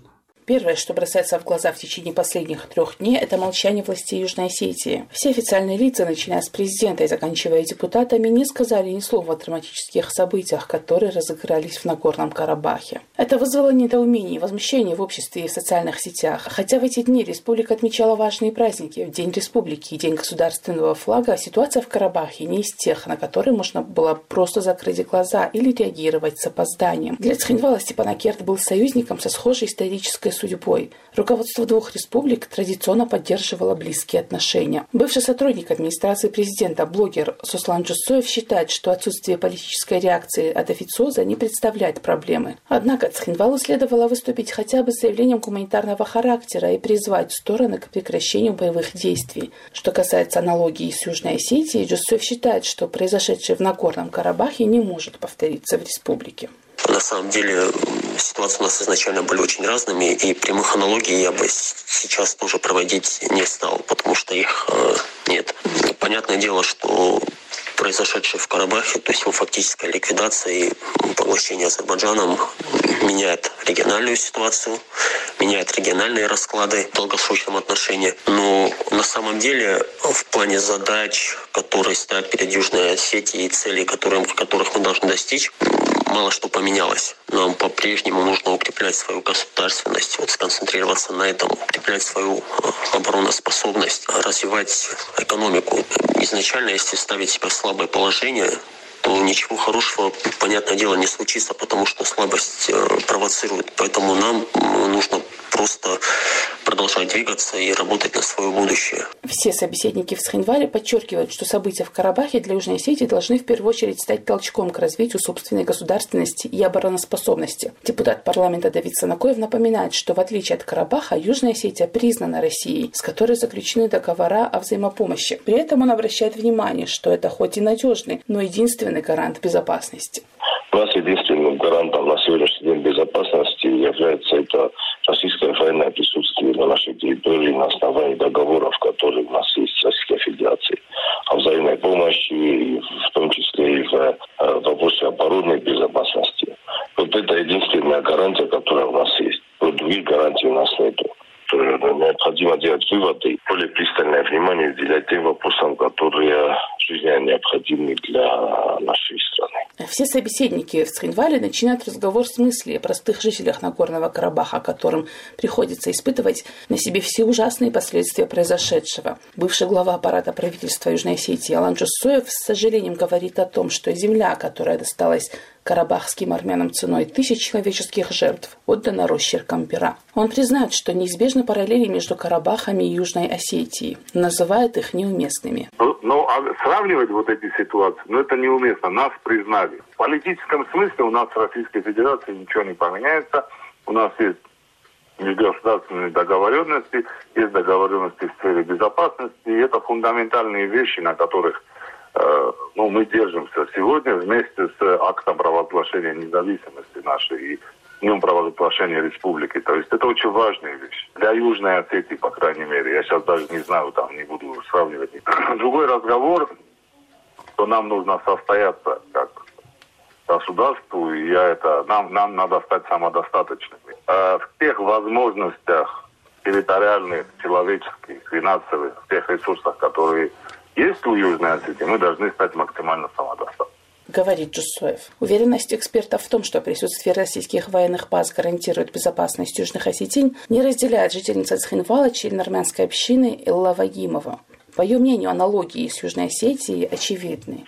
Первое, что бросается в глаза в течение последних трех дней, это молчание властей Южной Осетии. Все официальные лица, начиная с президента и заканчивая депутатами, не сказали ни слова о драматических событиях, которые разыгрались в Нагорном Карабахе. Это вызвало недоумение и возмущение в обществе и в социальных сетях. Хотя в эти дни республика отмечала важные праздники. В День республики и День государственного флага ситуация в Карабахе не из тех, на которые можно было просто закрыть глаза или реагировать с опозданием. Для Цхинвала Степанакерт был союзником со схожей исторической судьбой. Руководство двух республик традиционно поддерживало близкие отношения. Бывший сотрудник администрации президента, блогер Сослан Джусоев считает, что отсутствие политической реакции от официоза не представляет проблемы. Однако Цхинвалу следовало выступить хотя бы с заявлением гуманитарного характера и призвать стороны к прекращению боевых действий. Что касается аналогии с Южной Осетией, Джусоев считает, что произошедшее в Нагорном Карабахе не может повториться в республике. На самом деле ситуации у нас изначально были очень разными, и прямых аналогий я бы сейчас тоже проводить не стал, потому что их э, нет. Понятное дело, что произошедшее в Карабахе, то есть его фактическая ликвидация и поглощение Азербайджаном меняет региональную ситуацию, меняет региональные расклады в долгосрочном отношении. Но на самом деле в плане задач, которые стоят перед Южной Осетией, и целей, которым, которых мы должны достичь, мало что поменялось. Нам по-прежнему нужно укреплять свою государственность, вот сконцентрироваться на этом, укреплять свою обороноспособность, развивать экономику. Изначально, если ставить себя в слабое положение, то ничего хорошего, понятное дело, не случится, потому что слабость провоцирует. Поэтому нам нужно просто продолжать двигаться и работать на свое будущее. Все собеседники в Цхинвале подчеркивают, что события в Карабахе для Южной Осетии должны в первую очередь стать толчком к развитию собственной государственности и обороноспособности. Депутат парламента Давид Санакоев напоминает, что в отличие от Карабаха, Южная Осетия признана Россией, с которой заключены договора о взаимопомощи. При этом он обращает внимание, что это хоть и надежный, но единственный гарант безопасности. У нас единственным гарантом на сегодняшний день безопасности является это российское военное присутствие на нашей территории на основании договоров, которые у нас есть с Российской Федерацией, о взаимной помощи, в том числе и в вопросе оборонной безопасности. Вот это единственная гарантия, которая у нас есть. Вот других гарантий у нас нету. Необходимо делать выводы, более пристальное внимание уделять тем вопросам, которые жизненно необходимы для нашей страны. Все собеседники в Цхинвале начинают разговор с мысли о простых жителях Нагорного Карабаха, которым приходится испытывать на себе все ужасные последствия произошедшего. Бывший глава аппарата правительства Южной Осетии Алан Джусоев с сожалением говорит о том, что земля, которая досталась карабахским армянам ценой тысяч человеческих жертв, отдана росчеркам пера. Он признает, что неизбежны параллели между Карабахами и Южной Осетией, называет их неуместными. Но сравнивать вот эти ситуации, ну это неуместно. Нас признали. В политическом смысле у нас в Российской Федерации ничего не поменяется. У нас есть межгосударственные договоренности, есть договоренности в сфере безопасности. И это фундаментальные вещи, на которых э, ну, мы держимся сегодня вместе с актом провозглашения независимости нашей и днем провозглашения республики. То есть это очень важные вещи. Для Южной Осетии, по крайней мере. Я сейчас даже не знаю, там не буду сравнивать. Другой разговор, что нам нужно состояться как государству, и я это, нам, нам надо стать самодостаточными. А в тех возможностях территориальных, человеческих, финансовых, в тех ресурсах, которые есть у Южной Осетии, мы должны стать максимально самодостаточными. Говорит Джусоев. Уверенность экспертов в том, что присутствие российских военных баз гарантирует безопасность южных осетин, не разделяет жительница Цхинвала, член армянской общины Элла Вагимова. По ее мнению, аналогии с Южной Осетией очевидны.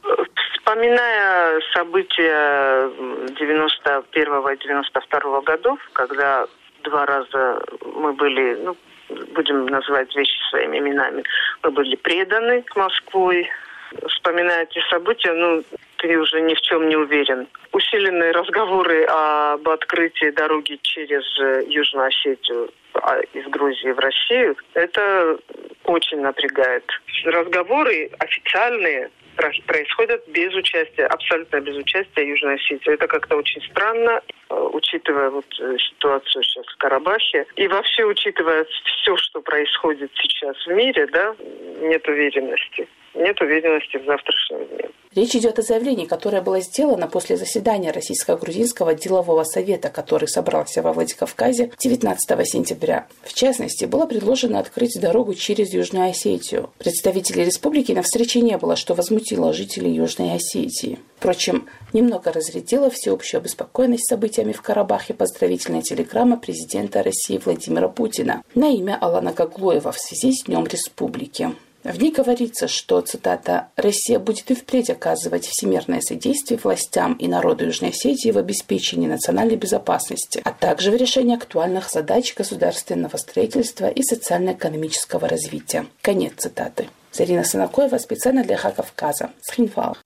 Вспоминая события девяносто первого и девяносто второго годов, когда два раза мы были, ну, будем называть вещи своими именами, мы были преданы Москвой. Вспоминая эти события, ну, ты уже ни в чем не уверен. Усиленные разговоры об открытии дороги через Южную Осетию из Грузии в Россию, это очень напрягает. Разговоры официальные происходят без участия, абсолютно без участия Южной Осетии. Это как-то очень странно, учитывая вот ситуацию сейчас в Карабахе. И вообще, учитывая все, что происходит сейчас в мире, да, нет уверенности. Нет уверенности в завтрашнем дне. Речь идет о заявлении, которое было сделано после заседания Российско-грузинского делового совета, который собрался во Владикавказе девятнадцатого сентября. В частности, было предложено открыть дорогу через Южную Осетию. Представителей республики на встрече не было, что возмутило жителей Южной Осетии. Впрочем, немного разрядила всеобщую обеспокоенность событиями в Карабахе поздравительная телеграмма президента России Владимира Путина на имя Алана Гаглоева в связи с Днем Республики. В ней говорится, что, цитата, «Россия будет и впредь оказывать всемирное содействие властям и народу Южной Осетии в обеспечении национальной безопасности, а также в решении актуальных задач государственного строительства и социально-экономического развития». Конец цитаты. Зарина Санакоева специально для Эхо Кавказа. Схинвал.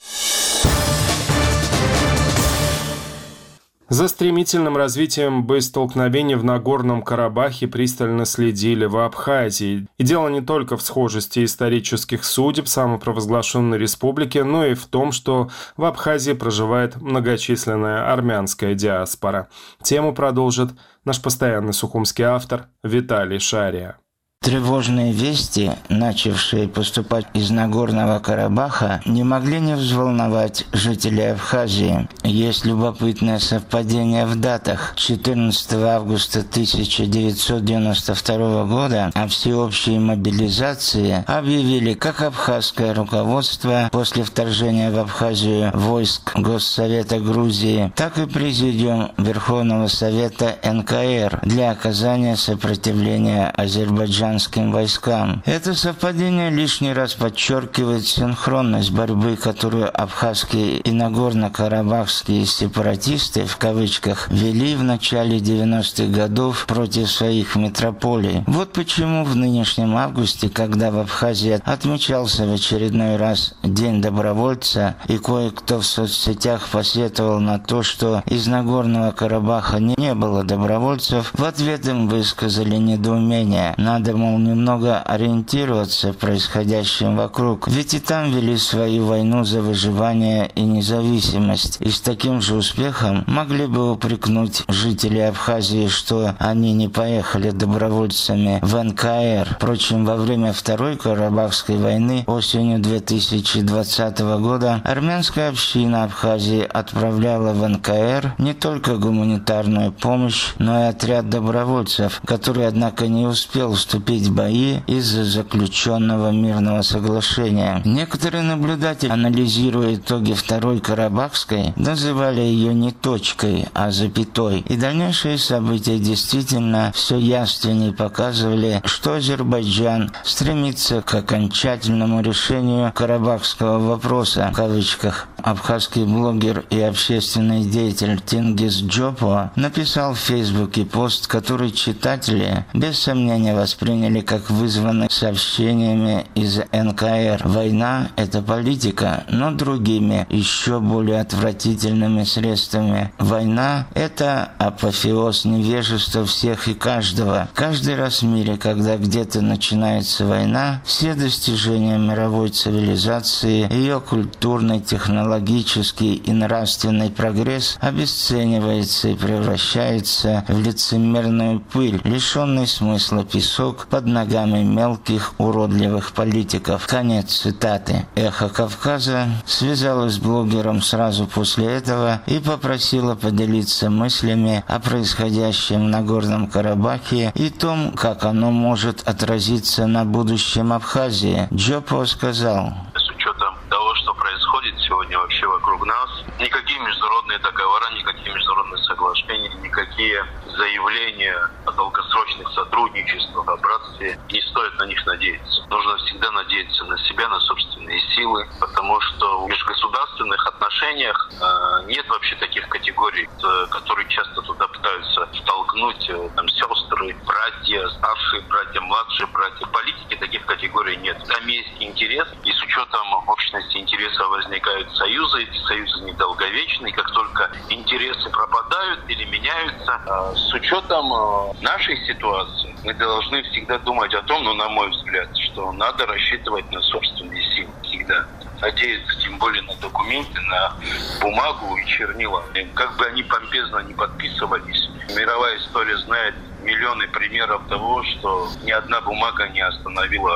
За стремительным развитием боестолкновений в Нагорном Карабахе пристально следили в Абхазии. И дело не только в схожести исторических судеб самопровозглашенной республики, но и в том, что в Абхазии проживает многочисленная армянская диаспора. Тему продолжит наш постоянный сухумский автор Виталий Шария. Тревожные вести, начавшие поступать из Нагорного Карабаха, не могли не взволновать жителей Абхазии. Есть любопытное совпадение в датах. четырнадцатого августа тысяча девятьсот девяносто второго года о всеобщей мобилизации объявили как абхазское руководство после вторжения в Абхазию войск Госсовета Грузии, так и Президиум Верховного Совета эн ка эр для оказания сопротивления Азербайджану войскам. Это совпадение лишний раз подчеркивает синхронность борьбы, которую абхазские и нагорно-карабахские сепаратисты, в кавычках, вели в начале девяностых годов против своих метрополий. Вот почему в нынешнем августе, когда в Абхазии отмечался в очередной раз День добровольца, и кое-кто в соцсетях посетовал на то, что из Нагорного Карабаха не было добровольцев, в ответ им высказали недоумение. Надо, мол, немного ориентироваться в происходящем вокруг, ведь и там вели свою войну за выживание и независимость, и с таким же успехом могли бы упрекнуть жителей Абхазии, что они не поехали добровольцами в эн ка эр. Впрочем, во время Второй Карабахской войны осенью две тысячи двадцатого года армянская община Абхазии отправляла в эн ка эр не только гуманитарную помощь, но и отряд добровольцев, который, однако, не успел вступить в бои из-за заключенного мирного соглашения. Некоторые наблюдатели, анализируя итоги Второй Карабахской, называли ее не точкой, а запятой. И дальнейшие события действительно все явственнее показывали, что Азербайджан стремится к окончательному решению карабахского вопроса, в кавычках. Абхазский блогер и общественный деятель Тенгиз Джопо написал в Фейсбуке пост, который читатели без сомнения восприняли как вызванный сообщениями из эн ка эр. Война – это политика, но другими, еще более отвратительными средствами. Война – это апофеоз невежества всех и каждого. Каждый раз в мире, когда где-то начинается война, все достижения мировой цивилизации, ее культурный, технологический и нравственный прогресс обесценивается и превращается в лицемерную пыль, лишенный смысла песок под ногами мелких уродливых политиков. Конец цитаты. Эхо Кавказа связалась с блогером сразу после этого и попросила поделиться мыслями о происходящем в Нагорном Карабахе и том, как оно может отразиться на будущем Абхазии. Джопо сказал: с учетом того, что происходит сегодня вообще вокруг нас, никакие международные договора, никакие международные соглашения, никакие заявления о долгосрочных сотрудничествах, о братстве, не стоит на них надеяться. Нужно всегда надеяться на себя, на собственные силы, потому что в межгосударственных отношениях э, нет вообще таких категорий, э, которые часто туда пытаются втолкнуть э, там, сестры, братья, старшие братья, младшие братья. В политике таких категорий нет. Там есть интерес, и с учетом общности интереса возникают союзы. Эти союзы недолговечны, и как только интересы пропадают или меняются, э, с учетом э, нашей ситуации, мы должны всегда думать о том, ну, на мой взгляд, что надо рассчитывать на собственные силы всегда. Надеяться, тем более, на документы, на бумагу и чернила. И как бы они помпезно не подписывались, мировая история знает миллионы примеров того, что ни одна бумага не остановила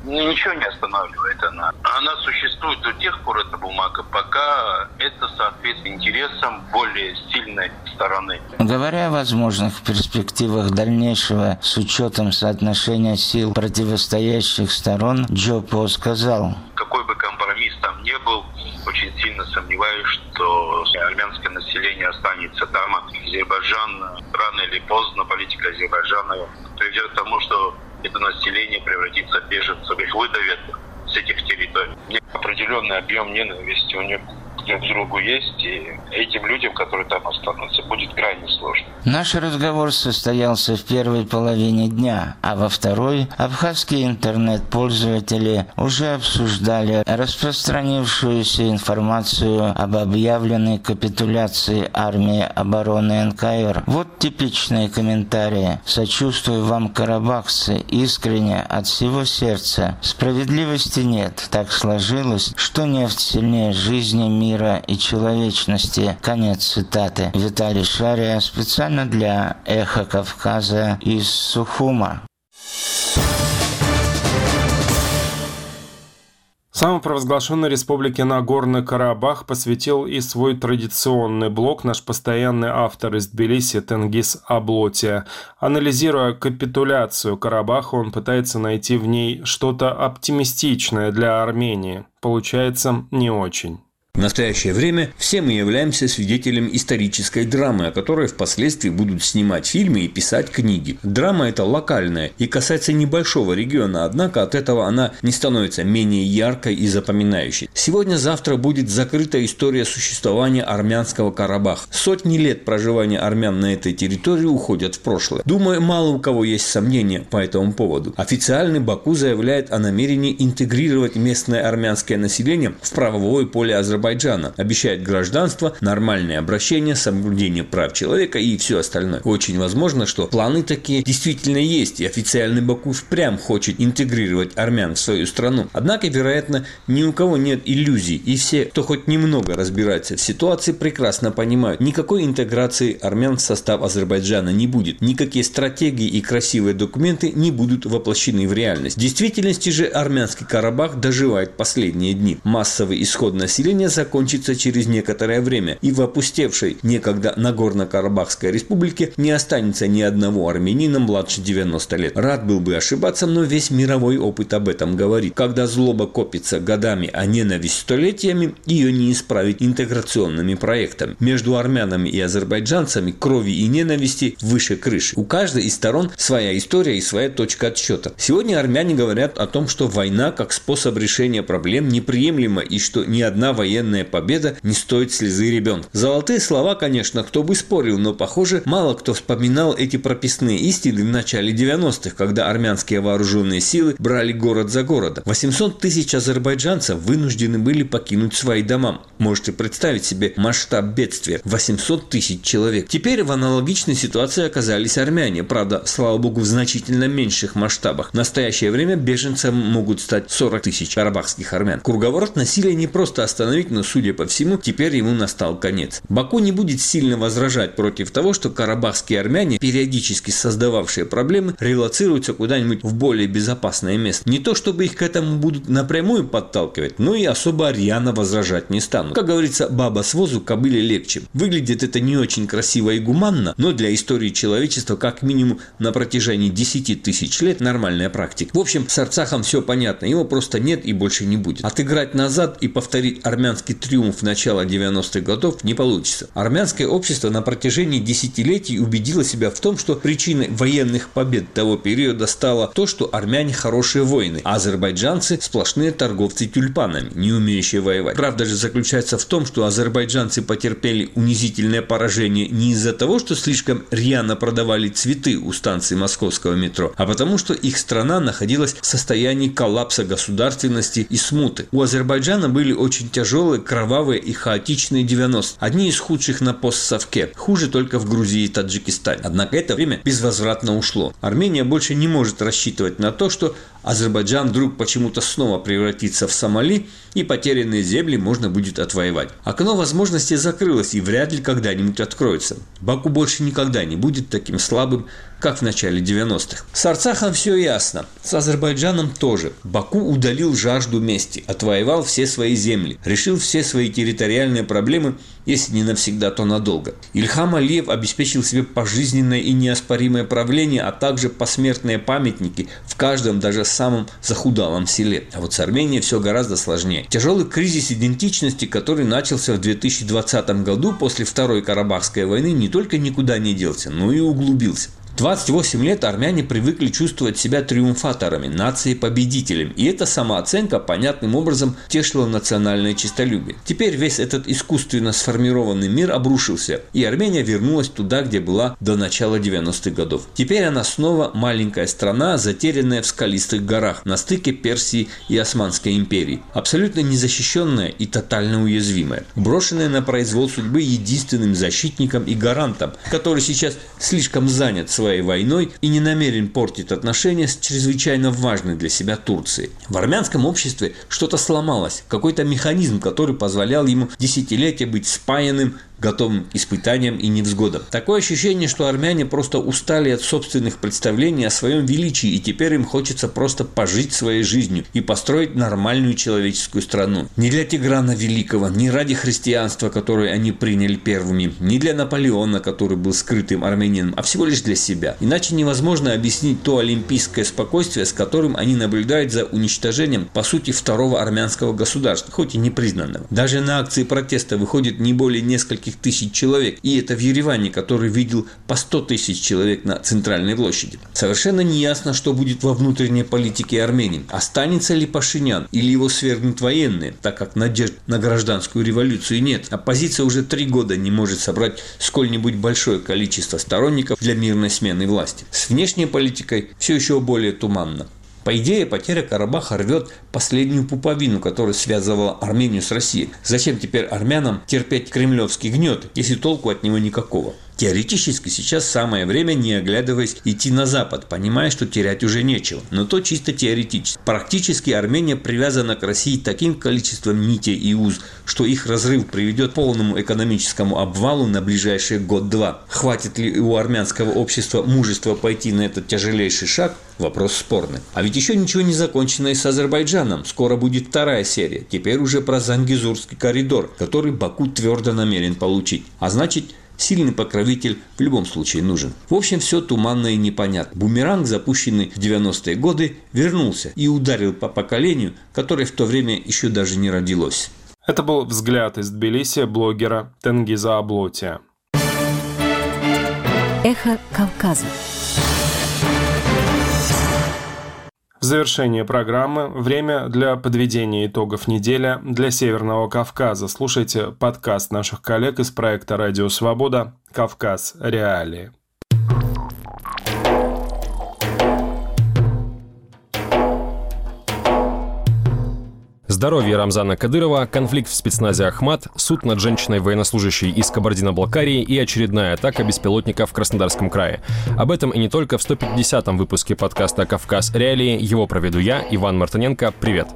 ничего не останавливает она. Она существует до тех пор, эта бумага, пока это соответствует интересам более сильной стороны. Говоря о возможных перспективах дальнейшего с учетом соотношения сил противостоящих сторон, Джо По сказал: какой бы компромисс там ни был, очень сильно сомневаюсь, что армянское население останется там. Азербайджан рано или поздно, политика Азербайджана приведет к тому, что это население превратится в беженцев, их выдавят с этих территорий. Определенный объем ненависти у них друг к другу есть, и этим людям, которые там останутся, будет крайне сложно. Наш разговор состоялся в первой половине дня, а во второй абхазские интернет-пользователи уже обсуждали распространившуюся информацию об объявленной капитуляции армии обороны эн ка эр. Вот типичные комментарии. «Сочувствую вам, карабахцы, искренне, от всего сердца. Справедливости нет. Так сложилось, что нефть сильнее жизни, мира и человечности». Конец цитаты. Виталий Шария специально для «Эхо Кавказа» из Сухума. Самопровозглашенной республике Нагорный Карабах посвятил и свой традиционный блог наш постоянный автор из Тбилиси Тенгиз Аблотия. Анализируя капитуляцию Карабаха, он пытается найти в ней что-то оптимистичное для Армении. Получается, не очень. В настоящее время все мы являемся свидетелями исторической драмы, о которой впоследствии будут снимать фильмы и писать книги. Драма эта локальная и касается небольшого региона, однако от этого она не становится менее яркой и запоминающей. Сегодня-завтра будет закрыта история существования армянского Карабаха. Сотни лет проживания армян на этой территории уходят в прошлое. Думаю, мало у кого есть сомнения по этому поводу. Официальный Баку заявляет о намерении интегрировать местное армянское население в правовое поле Азербайджана. Обещает гражданство, нормальное обращение, соблюдение прав человека и все остальное. Очень возможно, что планы такие действительно есть, и официальный Баку впрямь хочет интегрировать армян в свою страну. Однако, вероятно, ни у кого нет иллюзий, и все, кто хоть немного разбирается в ситуации, прекрасно понимают, никакой интеграции армян в состав Азербайджана не будет, никакие стратегии и красивые документы не будут воплощены в реальность. В действительности же армянский Карабах доживает последние дни. Массовый исход населения закончится через некоторое время, и в опустевшей некогда Нагорно-Карабахской республике не останется ни одного армянина младше девяноста лет. Рад был бы ошибаться, но весь мировой опыт об этом говорит. Когда злоба копится годами, а ненависть столетиями, ее не исправить интеграционными проектами. Между армянами и азербайджанцами крови и ненависти выше крыши. У каждой из сторон своя история и своя точка отсчета. Сегодня армяне говорят о том, что война как способ решения проблем неприемлема и что ни одна военная победа не стоит слезы ребенка. Золотые слова, конечно, кто бы спорил, но, похоже, мало кто вспоминал эти прописные истины в начале девяностых, когда армянские вооруженные силы брали город за городом. восемьсот тысяч азербайджанцев вынуждены были покинуть свои дома. Можете представить себе масштаб бедствия – восемьсот тысяч человек. Теперь в аналогичной ситуации оказались армяне, правда, слава богу, в значительно меньших масштабах. В настоящее время беженцами могут стать сорок тысяч карабахских армян. Круговорот насилия не просто остановить, но, судя по всему, теперь ему настал конец. Баку не будет сильно возражать против того, что карабахские армяне, периодически создававшие проблемы, релоцируются куда-нибудь в более безопасное место. Не то, чтобы их к этому будут напрямую подталкивать, но и особо рьяно возражать не станут. Как говорится, баба с возу кобыле легче. Выглядит это не очень красиво и гуманно, но для истории человечества как минимум на протяжении десяти тысяч лет нормальная практика. В общем, с Арцахом все понятно, его просто нет и больше не будет. Отыграть назад и повторить армянский триумф начала девяностых годов не получится. Армянское общество на протяжении десятилетий убедило себя в том, что причиной военных побед того периода стало то, что армяне хорошие воины, а азербайджанцы сплошные торговцы тюльпанами, не умеющие воевать. Правда же заключается в том, что азербайджанцы потерпели унизительное поражение не из-за того, что слишком рьяно продавали цветы у станции московского метро, а потому что их страна находилась в состоянии коллапса государственности и смуты. У Азербайджана были очень тяжелые, кровавые и хаотичные девяностые. Одни из худших на постсовке. Хуже только в Грузии и Таджикистане. Однако это время безвозвратно ушло. Армения больше не может рассчитывать на то, что Азербайджан вдруг почему-то снова превратится в Сомали, и потерянные земли можно будет отвоевать. Окно возможностей закрылось и вряд ли когда-нибудь откроется. Баку больше никогда не будет таким слабым, как в начале девяностых. С Арцахом все ясно. С Азербайджаном тоже. Баку удалил жажду мести, отвоевал все свои земли, решил все свои территориальные проблемы, если не навсегда, то надолго. Ильхам Алиев обеспечил себе пожизненное и неоспоримое правление, а также посмертные памятники в каждом, даже самом захудалом селе. А вот с Арменией все гораздо сложнее. Тяжелый кризис идентичности, который начался в две тысячи двадцатом году после Второй Карабахской войны, не только никуда не делся, но и углубился. двадцать восемь лет армяне привыкли чувствовать себя триумфаторами, нацией-победителем, и эта самооценка понятным образом тешила национальное честолюбие. Теперь весь этот искусственно сформированный мир обрушился, и Армения вернулась туда, где была до начала девяностых годов. Теперь она снова маленькая страна, затерянная в скалистых горах, на стыке Персии и Османской империи, абсолютно незащищенная и тотально уязвимая, брошенная на произвол судьбы единственным защитником и гарантом, который сейчас слишком занят своей своей войной и не намерен портить отношения с чрезвычайно важной для себя Турцией. В армянском обществе что-то сломалось, какой-то механизм, который позволял ему десятилетия быть спаянным, готовым к испытаниям и невзгодам. Такое ощущение, что армяне просто устали от собственных представлений о своем величии, и теперь им хочется просто пожить своей жизнью и построить нормальную человеческую страну. Не для Тиграна Великого, не ради христианства, которое они приняли первыми, не для Наполеона, который был скрытым армянином, а всего лишь для себя. Иначе невозможно объяснить то олимпийское спокойствие, с которым они наблюдают за уничтожением, по сути, второго армянского государства, хоть и непризнанного. Даже на акции протеста выходит не более нескольких тысяч человек, и это в Ереване, который видел по сто тысяч человек на центральной площади. Совершенно неясно, что будет во внутренней политике Армении. Останется ли Пашинян или его свергнут военные, так как надежд на гражданскую революцию нет. Оппозиция уже три года не может собрать сколь-нибудь большое количество сторонников для мирной смены власти. С внешней политикой все еще более туманно. По идее, потеря Карабаха рвет последнюю пуповину, которая связывала Армению с Россией. Зачем теперь армянам терпеть кремлевский гнет, если толку от него никакого? Теоретически сейчас самое время, не оглядываясь, идти на Запад, понимая, что терять уже нечего. Но то чисто теоретически. Практически Армения привязана к России таким количеством нитей и уз, что их разрыв приведет к полному экономическому обвалу на ближайшие год-два. Хватит ли у армянского общества мужества пойти на этот тяжелейший шаг? Вопрос спорный. А ведь еще ничего не закончено и с Азербайджаном. Скоро будет вторая серия. Теперь уже про Зангезурский коридор, который Баку твердо намерен получить. А значит, сильный покровитель в любом случае нужен. В общем, все туманно и непонятно. Бумеранг, запущенный в девяностые годы, вернулся и ударил по поколению, которое в то время еще даже не родилось. Это был взгляд из Тбилиси блогера Тенгиза Аблотия. Эхо Кавказа. В завершение программы время для подведения итогов недели для Северного Кавказа. Слушайте подкаст наших коллег из проекта «Радио Свобода. Кавказ. Реалии». Здоровье Рамзана Кадырова, конфликт в спецназе «Ахмат», суд над женщиной-военнослужащей из Кабардино-Балкарии и очередная атака беспилотника в Краснодарском крае. Об этом и не только в сто пятидесятом выпуске подкаста «Кавказ. Реалии». Его проведу я, Иван Мартыненко. Привет!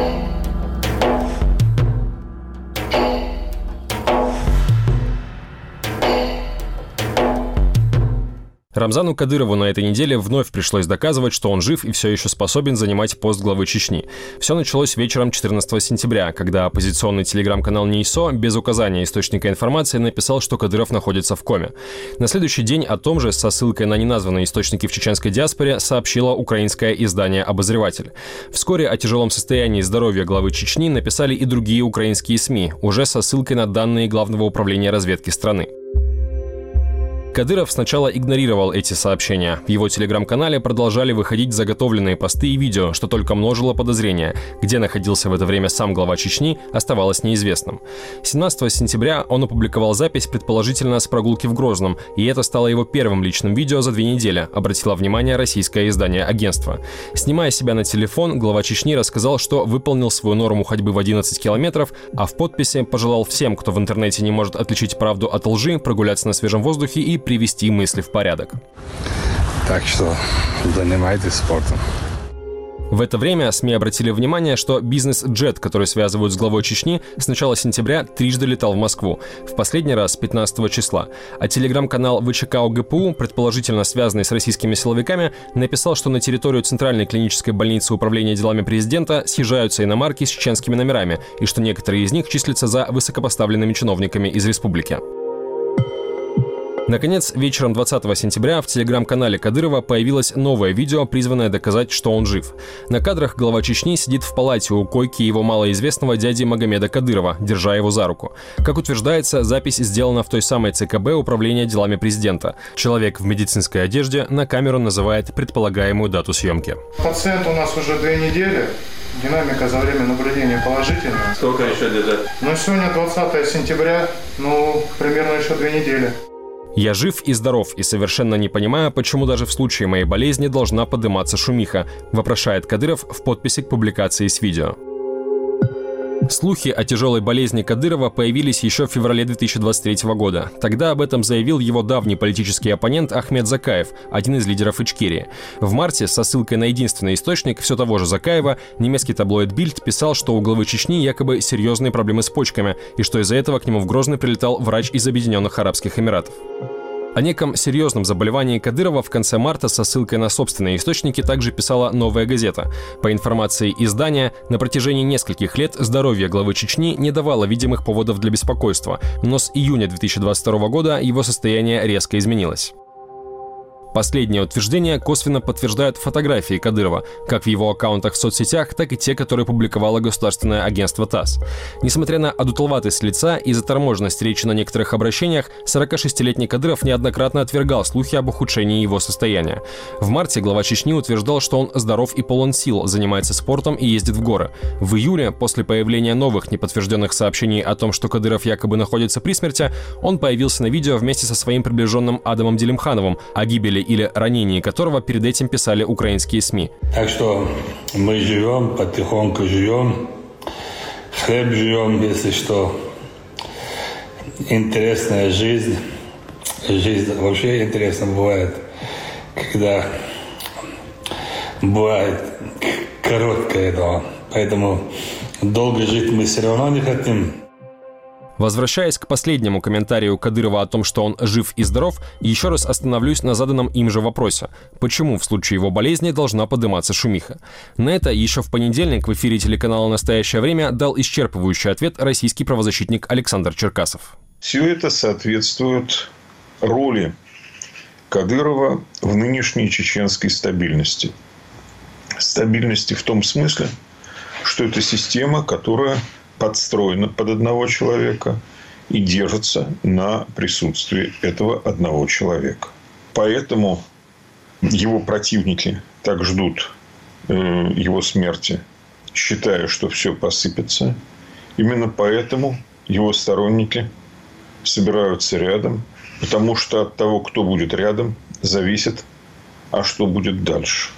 Рамзану Кадырову на этой неделе вновь пришлось доказывать, что он жив и все еще способен занимать пост главы Чечни. Все началось вечером четырнадцатого сентября, когда оппозиционный телеграм-канал НИИСО без указания источника информации написал, что Кадыров находится в коме. На следующий день о том же со ссылкой на неназванные источники в чеченской диаспоре сообщило украинское издание «Обозреватель». Вскоре о тяжелом состоянии здоровья главы Чечни написали и другие украинские СМИ, уже со ссылкой на данные Главного управления разведки страны. Кадыров сначала игнорировал эти сообщения. В его телеграм-канале продолжали выходить заготовленные посты и видео, что только множило подозрения. Где находился в это время сам глава Чечни, оставалось неизвестным. семнадцатого сентября он опубликовал запись, предположительно, с прогулки в Грозном, и это стало его первым личным видео за две недели, обратило внимание российское издание «Агентство». Снимая себя на телефон, глава Чечни рассказал, что выполнил свою норму ходьбы в одиннадцать километров, а в подписи пожелал всем, кто в интернете не может отличить правду от лжи, прогуляться на свежем воздухе и привести мысли в порядок. Так что занимайтесь спортом. В это время СМИ обратили внимание, что бизнес-джет, который связывают с главой Чечни, с начала сентября трижды летал в Москву, в последний раз пятнадцатого числа. А телеграм-канал ВЧК ОГПУ, предположительно связанный с российскими силовиками, написал, что на территорию Центральной клинической больницы Управления делами президента съезжаются иномарки с чеченскими номерами, и что некоторые из них числятся за высокопоставленными чиновниками из республики. Наконец, вечером двадцатого сентября в телеграм-канале Кадырова появилось новое видео, призванное доказать, что он жив. На кадрах глава Чечни сидит в палате у койки его малоизвестного дяди Магомеда Кадырова, держа его за руку. Как утверждается, запись сделана в той самой ЦКБ Управления делами президента. Человек в медицинской одежде на камеру называет предполагаемую дату съемки. Пациент у нас уже две недели. Динамика за время наблюдения положительная. Сколько еще лежит? Ну, сегодня двадцатое сентября, ну, примерно еще две недели. «Я жив и здоров, и совершенно не понимаю, почему даже в случае моей болезни должна подниматься шумиха», вопрошает Кадыров в подписи к публикации с видео. Слухи о тяжелой болезни Кадырова появились еще в феврале две тысячи двадцать третьего года. Тогда об этом заявил его давний политический оппонент Ахмед Закаев, один из лидеров Ичкерии. В марте, со ссылкой на единственный источник все того же Закаева, немецкий таблоид Bild писал, что у главы Чечни якобы серьезные проблемы с почками, и что из-за этого к нему в Грозный прилетал врач из Объединенных Арабских Эмиратов. О неком серьезном заболевании Кадырова в конце марта со ссылкой на собственные источники также писала «Новая газета». По информации издания, на протяжении нескольких лет здоровье главы Чечни не давало видимых поводов для беспокойства, но с июня две тысячи двадцать второго года его состояние резко изменилось. Последнее утверждение косвенно подтверждают фотографии Кадырова, как в его аккаунтах в соцсетях, так и те, которые публиковало государственное агентство ТАСС. Несмотря на одутловатость лица и заторможенность речи на некоторых обращениях, сорокашестилетний Кадыров неоднократно отвергал слухи об ухудшении его состояния. В марте глава Чечни утверждал, что он здоров и полон сил, занимается спортом и ездит в горы. В июле, после появления новых неподтвержденных сообщений о том, что Кадыров якобы находится при смерти, он появился на видео вместе со своим приближенным Адамом Делимхановым, о гибели или ранении которого перед этим писали украинские СМИ. Так что мы живем, потихоньку живем, хлеб живем, если что. Интересная жизнь. Жизнь вообще интересно бывает, когда бывает короткая, да. Поэтому долго жить мы все равно не хотим. Возвращаясь к последнему комментарию Кадырова о том, что он жив и здоров, еще раз остановлюсь на заданном им же вопросе. Почему в случае его болезни должна подниматься шумиха? На это еще в понедельник в эфире телеканала «Настоящее время» дал исчерпывающий ответ российский правозащитник Александр Черкасов. Все это соответствует роли Кадырова в нынешней чеченской стабильности. Стабильности в том смысле, что это система, которая подстроена под одного человека и держится на присутствии этого одного человека. Поэтому его противники так ждут э, его смерти, считая, что все посыпется. Именно поэтому его сторонники собираются рядом, потому что от того, кто будет рядом, зависит, а что будет дальше.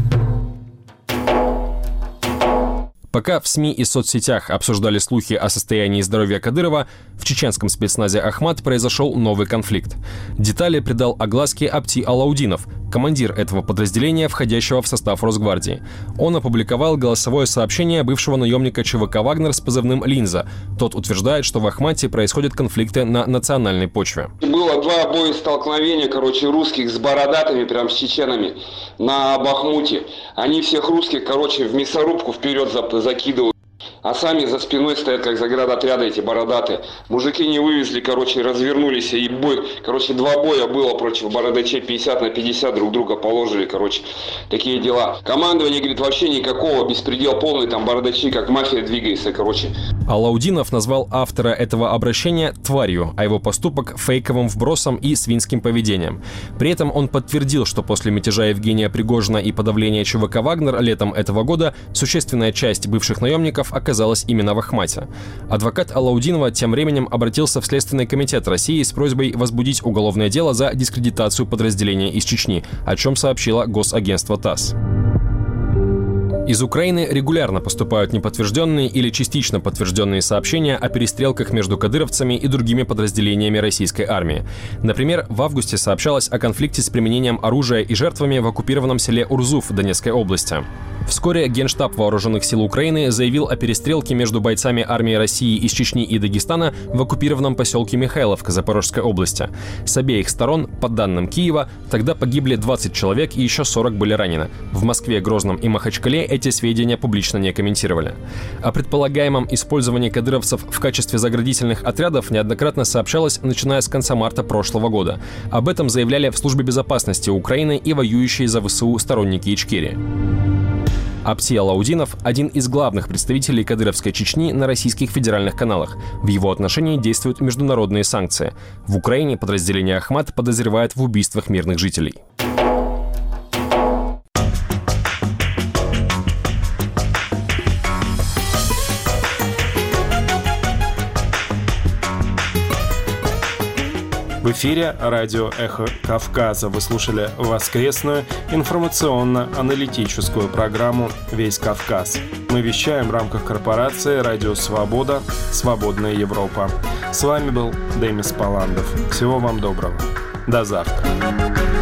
Пока в СМИ и соцсетях обсуждали слухи о состоянии здоровья Кадырова, в чеченском спецназе «Ахмат» произошел новый конфликт. Детали придал огласке Апти Алаудинов, командир этого подразделения, входящего в состав Росгвардии. Он опубликовал голосовое сообщение бывшего наемника ЧВК «Вагнер» с позывным «Линза». Тот утверждает, что в Ахмате происходят конфликты на национальной почве. Было два боестолкновения, короче, русских с бородатыми, прям с чеченами, на Бахмуте. Они всех русских, короче, в мясорубку вперед закидывают. А сами за спиной стоят, как заградотряды эти бородатые. Мужики не вывезли, короче, развернулись, и бой, короче, два боя было против бородачей, пятьдесят на пятьдесят друг друга положили, короче, такие дела. Командование, говорит, вообще никакого, беспредел полный, там бородачи, как мафия двигается, короче. Алаудинов назвал автора этого обращения тварью, а его поступок фейковым вбросом и свинским поведением. При этом он подтвердил, что после мятежа Евгения Пригожина и подавления ЧВК «Вагнер» летом этого года существенная часть бывших наемников оказалась именно в Ахмате. Адвокат Алаудинова тем временем обратился в Следственный комитет России с просьбой возбудить уголовное дело за дискредитацию подразделения из Чечни, о чем сообщило госагентство ТАСС. Из Украины регулярно поступают неподтвержденные или частично подтвержденные сообщения о перестрелках между кадыровцами и другими подразделениями российской армии. Например, в августе сообщалось о конфликте с применением оружия и жертвами в оккупированном селе Урзуф Донецкой области. Вскоре Генштаб Вооруженных сил Украины заявил о перестрелке между бойцами армии России из Чечни и Дагестана в оккупированном поселке Михайловка Запорожской области. С обеих сторон, по данным Киева, тогда погибли двадцать человек и еще сорок были ранены. В Москве, Грозном и Махачкале эти сведения публично не комментировали. О предполагаемом использовании кадыровцев в качестве заградительных отрядов неоднократно сообщалось, начиная с конца марта прошлого года. Об этом заявляли в Службе безопасности Украины и воюющие за ВСУ сторонники Ичкерии. Апсий Алаудинов – один из главных представителей кадыровской Чечни на российских федеральных каналах. В его отношении действуют международные санкции. В Украине подразделение Ахмат подозревает в убийствах мирных жителей. В эфире радио «Эхо Кавказа». Вы слушали воскресную информационно-аналитическую программу «Весь Кавказ». Мы вещаем в рамках корпорации «Радио Свобода. Свободная Европа». С вами был Демис Паландов. Всего вам доброго. До завтра.